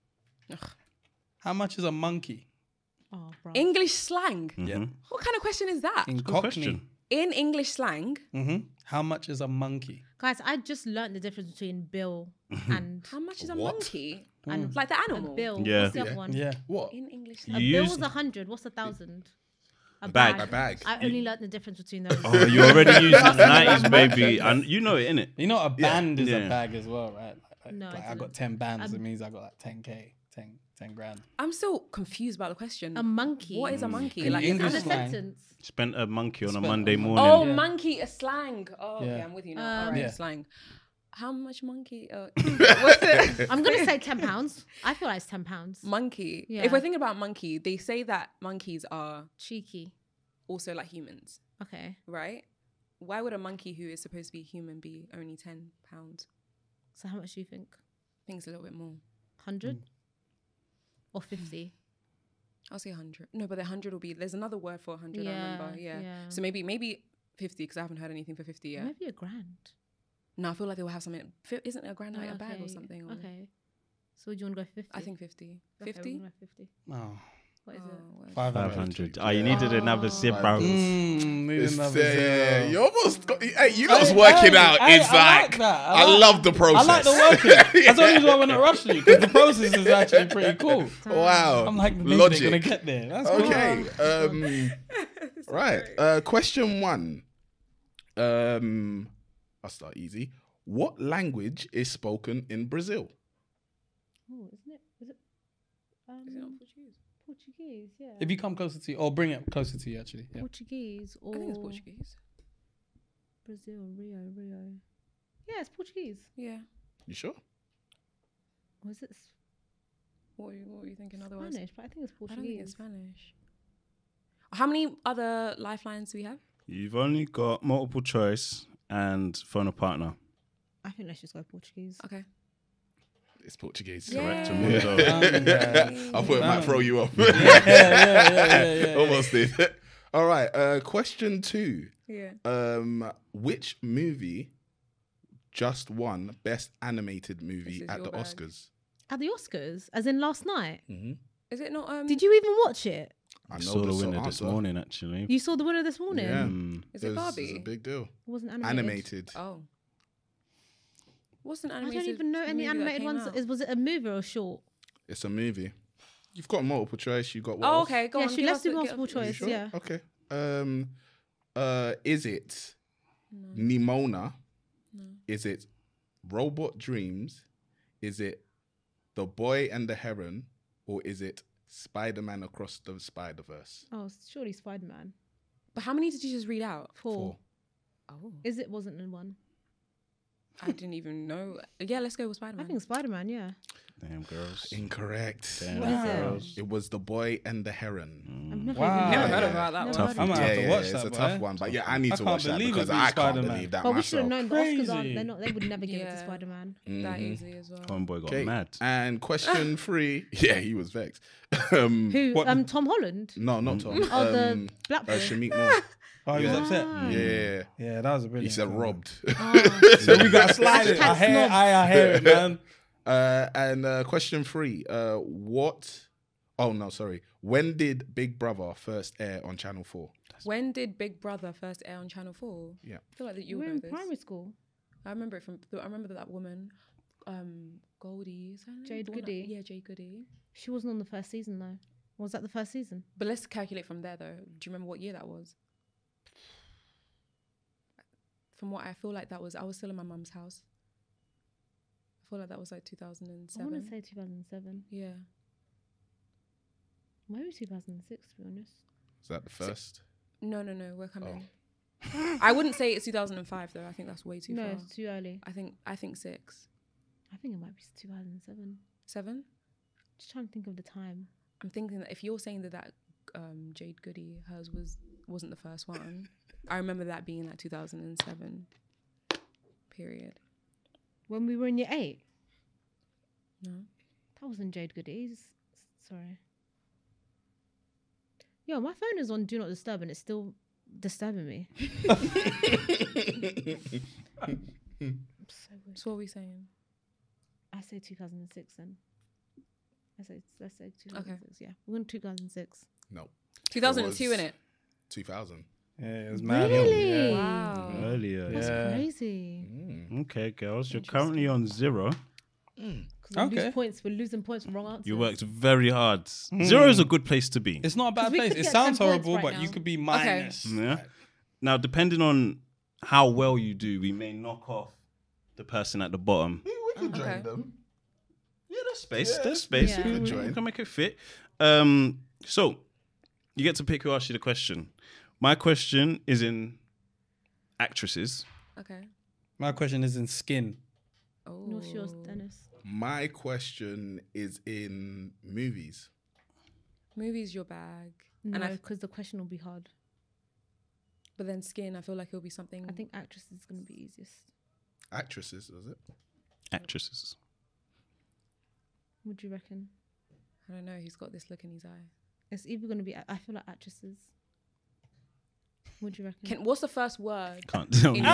how much is a monkey? Oh, bro. English slang. Yeah. What kind of question is that? In Good Cockney. question. In English slang, hmm How much is a monkey? Guys, I just learned the difference between bill and how much is a What? monkey? and Like the a animal. bill. Yeah. What's the other Yeah. one? Yeah. What? In English A slang. You bill used- was a hundred. What's a thousand? A bag. A bag. I only learned the difference between those. Oh, you already used the nineties, baby, and you know it, innit? You know, a band is Yeah. a bag as well, right? Like, No, like I I got didn't. ten bands. Um, it means I got like ten k, ten, ten grand. I'm still confused about the question. A monkey. What is a monkey? In like English And a slang. sentence. Spent a monkey on a Spent Monday a mon- morning. Oh, Yeah. monkey, a slang. Oh, okay, Yeah. I'm with you now. Um, All right, Yeah. slang. How much monkey? Uh, what's it? I'm gonna say ten pounds. I feel like it's ten pounds. Monkey. Yeah. If we're thinking about monkey, they say that monkeys are Cheeky. also like humans, Okay. right? Why would a monkey who is supposed to be human be only ten pounds? So how much do you think? I think it's a little bit more. Hundred Mm. or fifty? I'll say one hundred. No, but the one hundred will be, there's another word for one hundred, I Yeah, remember. Yeah. yeah. So maybe maybe fifty, because I haven't heard anything for fifty yet. Maybe a grand. No, I feel like they will have something. fi- Isn't a grand like a bag or Okay, something? Or, Okay. So do you want to go fifty? I think fifty. Okay, fifty? we're gonna go fifty. Oh, What is Oh, it? well. five Five hundred. hundred. Oh, you needed another zip, bro. Mm, need It's, another uh, zero. you almost got, hey, you Hey, was working hey, out. hey, It's I like like, that. I, I like- love the process. I like the working. That's the only reason I want to rush you, because the process is actually pretty cool. Wow. I'm like, maybe Logic. they're gonna get there. That's cool. Okay. Um, right. Uh, question one. Um, I'll start easy. What language is spoken in Brazil? Oh, isn't it? Is it? Um, Is it not Portuguese? Portuguese, yeah. If you come closer to you, or bring it closer to you, actually. Yeah. Portuguese or I think it's Portuguese. Brazil, Rio, Rio. Yeah, it's Portuguese. Yeah. You sure? Or is it s- What were you, what were you thinking otherwise? Spanish? But I think it's I Portuguese. don't think it's Spanish. How many other lifelines do we have? You've only got multiple choice and phone a partner. I think let's just go Portuguese. Okay. It's Portuguese. Correct. Yeah. Mundo. I thought it might throw you off. yeah, yeah, yeah, yeah, yeah. Almost did. All right. Uh, question two. Yeah. Um, which movie just won Best Animated This Movie is at your the bag. Oscars? At the Oscars, as in last night. Mm-hmm. Is it not? Um, Did you even watch it? I I know saw the so- winner this answer. morning, actually. You saw the winner this morning. Yeah. Mm. Is it It's- Barbie? It's a big deal. It wasn't animated. Animated. Oh. What's an I animated? don't even know any movie that animated came ones. out? Is was it a movie or a short? It's a movie. You've got multiple choice. You got what Oh, else? okay. Go yeah, on. she, give let's us do the- multiple give- You choice. sure? Yeah. Okay. Um, Uh, is it Nimona? Is it Robot Dreams? Is it The Boy and the Heron? Or is it Spider-Man Across the Spider-Verse? Oh, surely Spider-Man. But how many did you just read out? Four. Four. Oh, Is it wasn't in one? I didn't even know. Yeah, let's go with I Spider-Man. think Spider-Man, yeah. Damn girls. Incorrect. Damn What is it? girls. It was The Boy and the Heron. I've never Wow. even Never heard heard of about that Never one. Tough. heard I of might it. have to yeah, watch yeah, that, it's a tough boy. one. But yeah, I need I to can't watch that believe it because beat I can't Spider-Man. believe that But we should have myself. known the Oscars Crazy. aren't, they're not, they would never give it to Yeah. Spider-Man. That easy as well. One boy got Okay, mad. and question three. Yeah, he was vexed. um, Who? What- Um, Tom Holland? no, not Tom. Oh, the um, black uh, boy. Shamik Moore. Oh, he was Yeah. upset. Yeah, Yeah, that was a he brilliant. said film. robbed. So we got to slide it. I Hashtag hear, snobs. I, I hear it, man. Uh, and uh, question three. Uh, what? Oh no, sorry. When did Big Brother first air on Channel Four? When did Big Brother first air on Channel Four? Yeah. I feel like that you We would were know in this. primary school. I remember it from. I remember that woman, um, Goldie. Is her name? Jade The one that- Goody. Yeah, Jade Goody. She wasn't on the first season though. Was that the first season? But let's calculate from there though. Do you remember what year that was? From what I feel like that was, I was still in my mum's house. I feel like that was like two thousand I want seven. to say two thousand seven. Yeah. Maybe two thousand six, to be honest. Is that the first? No, no, no. We're coming. Oh. I wouldn't say it's two thousand five though. I think that's way too no, far. it's too early. I think I think six, I think it might be two thousand seven. seven. Just trying to think of the time. I'm thinking that if you're saying that that um, Jade Goody, hers was wasn't the first one. I remember that being like two thousand seven. Period. When we were in year eight? No. That wasn't Jade Goody's. Sorry. Yo, my phone is on Do Not Disturb and it's still disturbing me. So weird. So what are we saying? I say two thousand six then. I say, let's say two thousand six, yeah. We're in two thousand six. No. two thousand two in it. Two thousand. Yeah, it was mad. Really? Yeah. Wow. Earlier. That's Yeah. crazy. Okay, girls, you're currently on zero. Because we Okay. lose points, we're losing points from wrong answers. You worked very hard. Zero is a good place to be. It's not a bad 'Cause we place. could It get sounds ten points horrible, right but you now. could be minus. Yeah. Now, depending on how well you do, we may knock off the person at the bottom. We could join Okay. them. Yeah, there's space. There's space. Yeah. We, Good we join. can make it fit. Um, so you get to pick who asks you the question. My question is in actresses. Okay. My question is in skin. Oh. What's yours, Dennis? My question is in movies. Movies your bag. No, And I, because the question will be hard. but then skin, I feel like it'll be something. I think actress is going to be easiest. Actresses, was it? Actresses. What do you reckon? I don't know. He's got this look in his eye. It's either going to be, I feel like actresses. What do you reckon? Can, what's the first word? Can't tell In- you.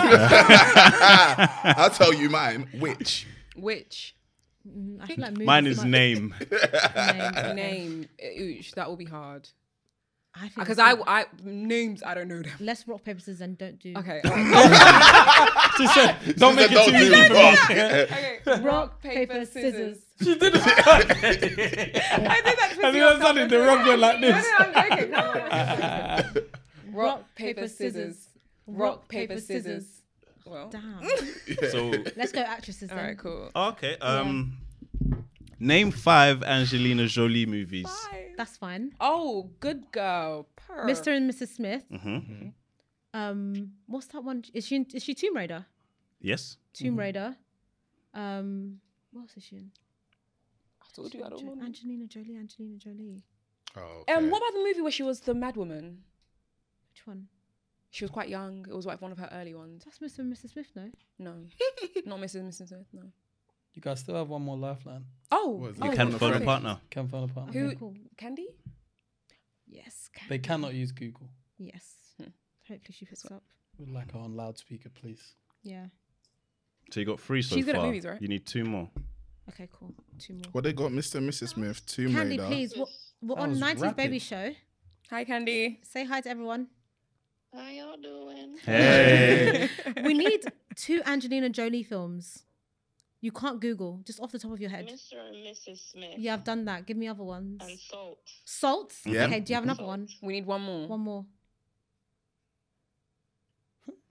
I'll tell you mine. Which? Which Mm, I feel like movies Mine is might- name. Name, okay. name? Oosh, that will be hard. I think Because it's- I, I names I don't know them. Let's rock, paper, scissors and don't do. Okay. all right. She said, don't make it Don't too do easy it for wrong. okay. Rock, paper, scissors. She did it. I did that. Have you ever done it the wrong way like No, this? no, I'm joking. Come on. Rock, paper, scissors. Rock, paper, scissors. Well. Damn. So, Let's go actresses All then. right, cool. okay. Um, name five Angelina Jolie movies. That's fine. Oh, good girl. Purr. Mister and Missus Smith. Mm-hmm. Um, what's that one? Is she in, is she Tomb Raider? Yes. Tomb Raider. Um, what else is she in? I told you I don't Jo- want. Angelina Jolie. Angelina Jolie. Oh, okay. Um, what about the movie where she was the mad woman? Which one? She was quite young. It was like one of her early ones. That's Mister and Missus Smith, no? No, not Missus Missus Smith. No. You guys still have one more lifeline. Oh, What is it? oh, You Oh, can yeah. find a Friends. partner. Can find a partner. Who? Okay, cool. Candy? Yes. Can They cannot use Google. Yes. Hopefully she picks up. We'd like her on loudspeaker, please. Yeah. So you got three so She's good at far. movies, right? You need two more. Okay, cool. Two more. What they got? Mister and Missus Smith, Tomb Candy, Raider. please. What, what That on was nineties rapid. Baby Show? Hi, Candy. Say hi to everyone. How y'all doing? Hey. We need two Angelina Jolie films. You can't Google, just off the top of your head. Mister and Missus Smith. Yeah, I've done that. Give me other ones. And Salt. Salt? Yeah. Okay, do you have another one? We need one more. One more.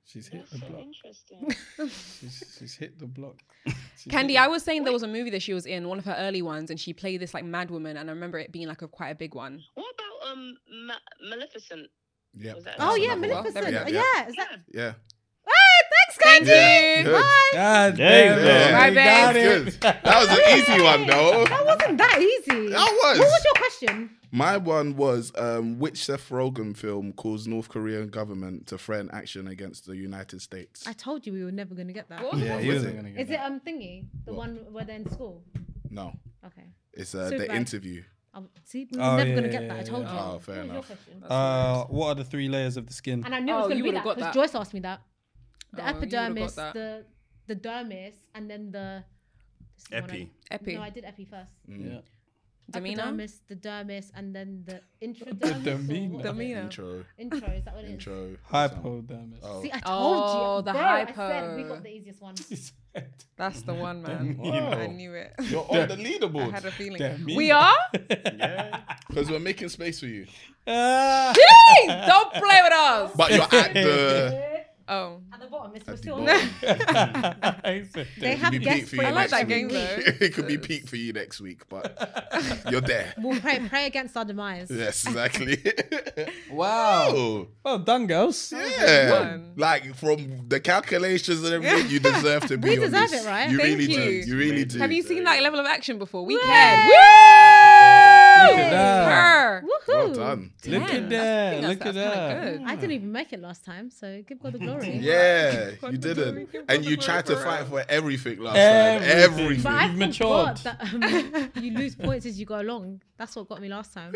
She's hit the block. Interesting. She's, she's hit the block. She's Candy, hit I was saying there was a movie that she was in, one of her early ones, and she played this like mad woman, and I remember it being like a quite a big one. What about um Ma- Maleficent? Yeah. Was that Oh another yeah, one? Maleficent. Yeah, Yeah, yeah. is that? Yeah. Hey, thanks, Candy. Thank you. Good. God There you damn go. it. Right, You babe. got Good. it. That was an easy one, though. That wasn't that easy. That was. What was your question? My one was um, which Seth Rogen film calls North Korean government to threaten action against the United States? I told you we were never going to get that. Yeah, he Was wasn't it? gonna get Is that. it um thingy? The What? one where they're in school? No, Okay. it's uh, Super the bad. interview. Oh, see, we were Oh, never yeah, going to yeah, get that. I yeah, told yeah. you. Oh, fair What was your enough. question? Uh, what are the three layers of the skin? And I knew it Oh, was going you to be would've that got because that. Joyce asked me that. The Oh, you would've got epidermis, that. the the dermis, and then the this is the one I- Epi. Epi. No, I did epi first. Yeah. Demeanor? Epidermis, the dermis, and then the intradermis. or demeanor. what was it? Demeanor. Intro. Intro, is that what it is? Intro. Hypodermis. Oh. See, I told Oh, you. the Bro, I said we hypo. got the easiest one. That's the one, man. Wow. I knew it. You're on the I leaderboard had a feeling. Demeanor. We are? because we're making space for you. Ah. Hey, don't play with us. But you're at the. Oh. At the bottom, it's At the still bottom. They It have could be guests peak for for you I like next that game, week. though. It could be peak for you next week, but you're there. We'll pray, pray against our demise. Yes, exactly. Wow. Oh, Well done, girls. yeah. one. Like from the calculations and everything, you deserve to be We on deserve this. it, right? You Thank really you. do. You really do. Have you seen like level of action before? We Yay. can. Look at that. Her. Woohoo! Well done. Look Damn, at that's- I that. think Look that's- at that's that. kinda good. I didn't even make it last time, so give God the glory. Yeah, God, you the didn't. glory, give And God you the tried to glory fight forever. for everything last Everything. time. Everything. But I You've matured. forgot that um, you lose points as you go along. That's what got me last time.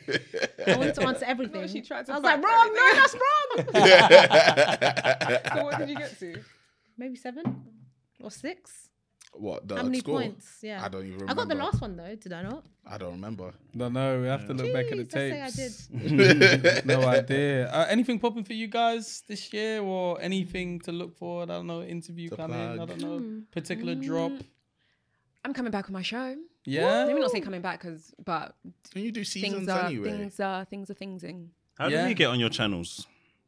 I wanted to answer everything. No, she tried to I was fight like, for wrong, no, everything. that's wrong. So what did you get to? Maybe seven or six. What, the How many score? points? Yeah. I don't even remember. I got the last one though, did I not? I don't remember. Don't know. We have to look back at the Jeez, let's tapes. say I No idea. Uh, anything popping for you guys this year, or anything to look forward? I don't know. Interview To coming. I plug. don't know. Hmm. Particular drop. I'm coming back with my show. Yeah. Let me not say coming back, because but Can you do seasons things are anyway? things are things are thingsing. How Yeah. do we get on your channels?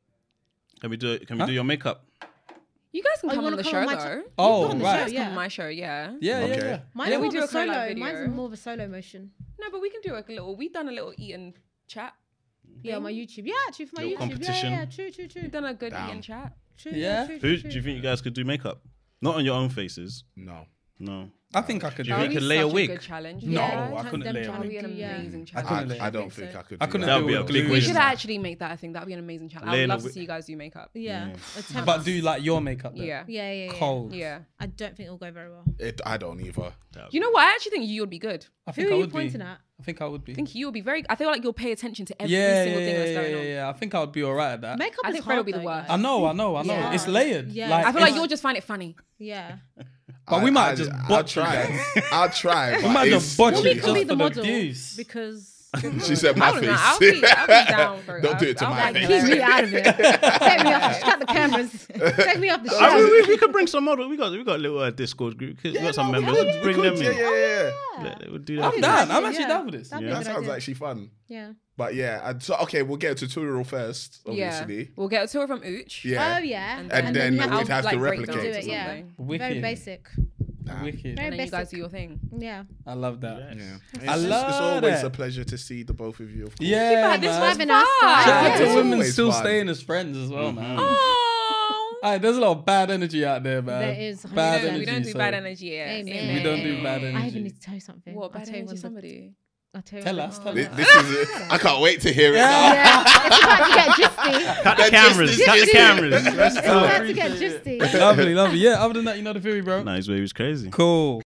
Can we do it? Can we Huh? do your makeup? You guys can Oh, you come on wanna the come show on my though. cha- Oh, on the right. show, Come yeah. on my show, yeah. Yeah, yeah, Okay. yeah. Mine's Yeah, more we of do a a collab solo. video. Mine's more of a solo motion. No, but we can do like a little. We've done a little eat and chat. Yeah, on my YouTube. Yeah, actually for my Little YouTube. competition. Yeah, yeah, true, true, true. We've done a good Damn. eat and chat. True, Yeah? true, Who true, do true. you think you guys could do makeup? Not on your own faces. No. No. I think I could Do you do think it. you could lay a such wig? good challenge. No, Yeah. I couldn't them lay a trying That would to be an do, yeah. amazing I challenge. I, couldn't lay I a don't wig. think So- I could. I do couldn't that. That would be do a it. big Do We it. should win. actually make that. I think that'd be an amazing challenge. I would Laying love a to wi- see you guys do makeup. Yeah. Yeah. Attempt. But do like your makeup. Then. Yeah. Yeah, yeah, yeah. Cold. Yeah. I don't think it'll go very well. It, I don't either. You know what? I actually think you would be good. I Who think are I you would pointing be. at? I think I would be. I think you would be very. I feel like you'll pay attention to every yeah, single yeah, thing that's yeah, going yeah, on. yeah. I think I would be all right at that. Makeup I is think Fred hard will be the though, worst. I guys. know, I know, I know. Yeah. It's layered. Yeah. Like, I feel like it's- you'll just find it funny. Yeah. But we I- might I- just I'll botch you try. guys. I'll try. We but might it's just botch Well, it we just can be for the the model views. because. She said my I don't face. know. I'll be, I'll be down for it. Don't do it to I'll- my I'll face. be Keep me out of it. Take me off. Shut the cameras. Take me off the Ah, we, show. we, we could bring some model. We got we got a little uh, Discord group. We got some no, we members. could, Let's we bring could, them yeah, in. yeah, yeah, yeah. Let- We'll do I'm that. down. I'm Yeah. actually down for this. That'd be Yeah. a That good sounds idea. actually fun. Yeah. But yeah, I'd, so okay, we'll get a tutorial first, obviously. Yeah. We'll get a tour from Ooch. Yeah. Oh yeah. And, And then you we'd have have to break replicate dance do or it. Yeah. something. Very Wicked. basic. Wicked. Very And then you guys basic. do your thing. Yeah. I love that. Yeah. It's, I it's- love it's always that. a pleasure to see the both of you, of course. Yeah, this man. was Having us, fun. guys. Shout out Yeah, to it's women always still fun. staying as friends as well, man. Oh. Alright, there's a lot of bad energy out there, man. There is, bad one hundred We percent. energy. don't do so bad energy. Yes. Amen. We don't do bad I energy. even need to tell you something. What I'll bad tell you energy? one of the- Somebody. I'll tell you Tell one us, of tell This, us. this is it. I can't wait to hear it. Yeah. now. Yeah, it's about to get justy. Cut the cameras. Cut the cameras. Let's It's go. about to get justy. Lovely, lovely. Yeah, other than that, you know the theory, bro. Nah, his way was crazy. Cool.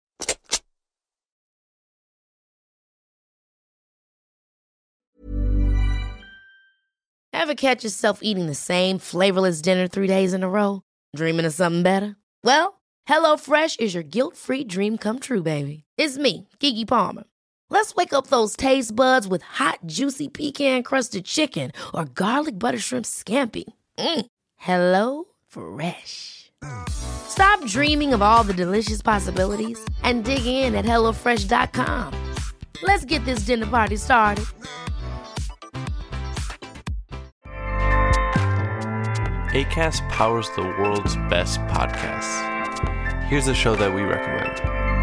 Ever catch yourself eating the same flavorless dinner three days in a row? Dreaming of something better? Well, HelloFresh is your guilt-free dream come true, baby. It's me, Keke Palmer. Let's wake up those taste buds with hot, juicy pecan-crusted chicken or garlic butter shrimp scampi. Mm. Hello Fresh. Stop dreaming of all the delicious possibilities and dig in at hello fresh dot com. Let's get this dinner party started. Acast powers the world's best podcasts. Here's a show that we recommend.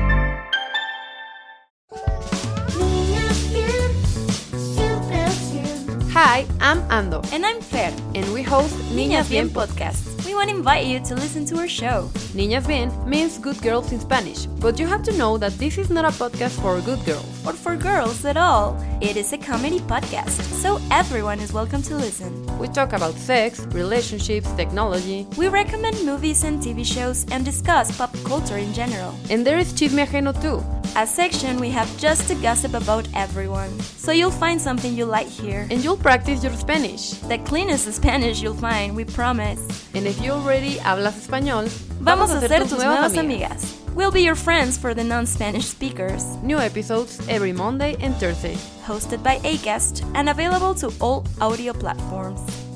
Hi, I'm Ando. And I'm Fer. And we host Niñas Bien Podcast. We want to invite you to listen to our show. Niñas Bien means good girls in Spanish, but you have to know that this is not a podcast for good girls. Or for girls at all. It is a comedy podcast, so everyone is welcome to listen. We talk about sex, relationships, technology. We recommend movies and T V shows and discuss pop culture in general. And there is Chisme Ajeno too. A section we have just to gossip about everyone. So you'll find something you like here. And you'll practice your Spanish. The cleanest Spanish you'll find, we promise. And if you already hablas español, vamos a ser tus nuevas amigas. We'll be your friends for the non-Spanish speakers. New episodes every Monday and Thursday. Hosted by Acast and available to all audio platforms.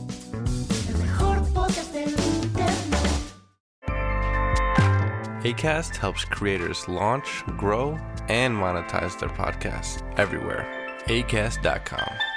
Acast helps creators launch, grow, and monetize their podcasts everywhere. Acast dot com.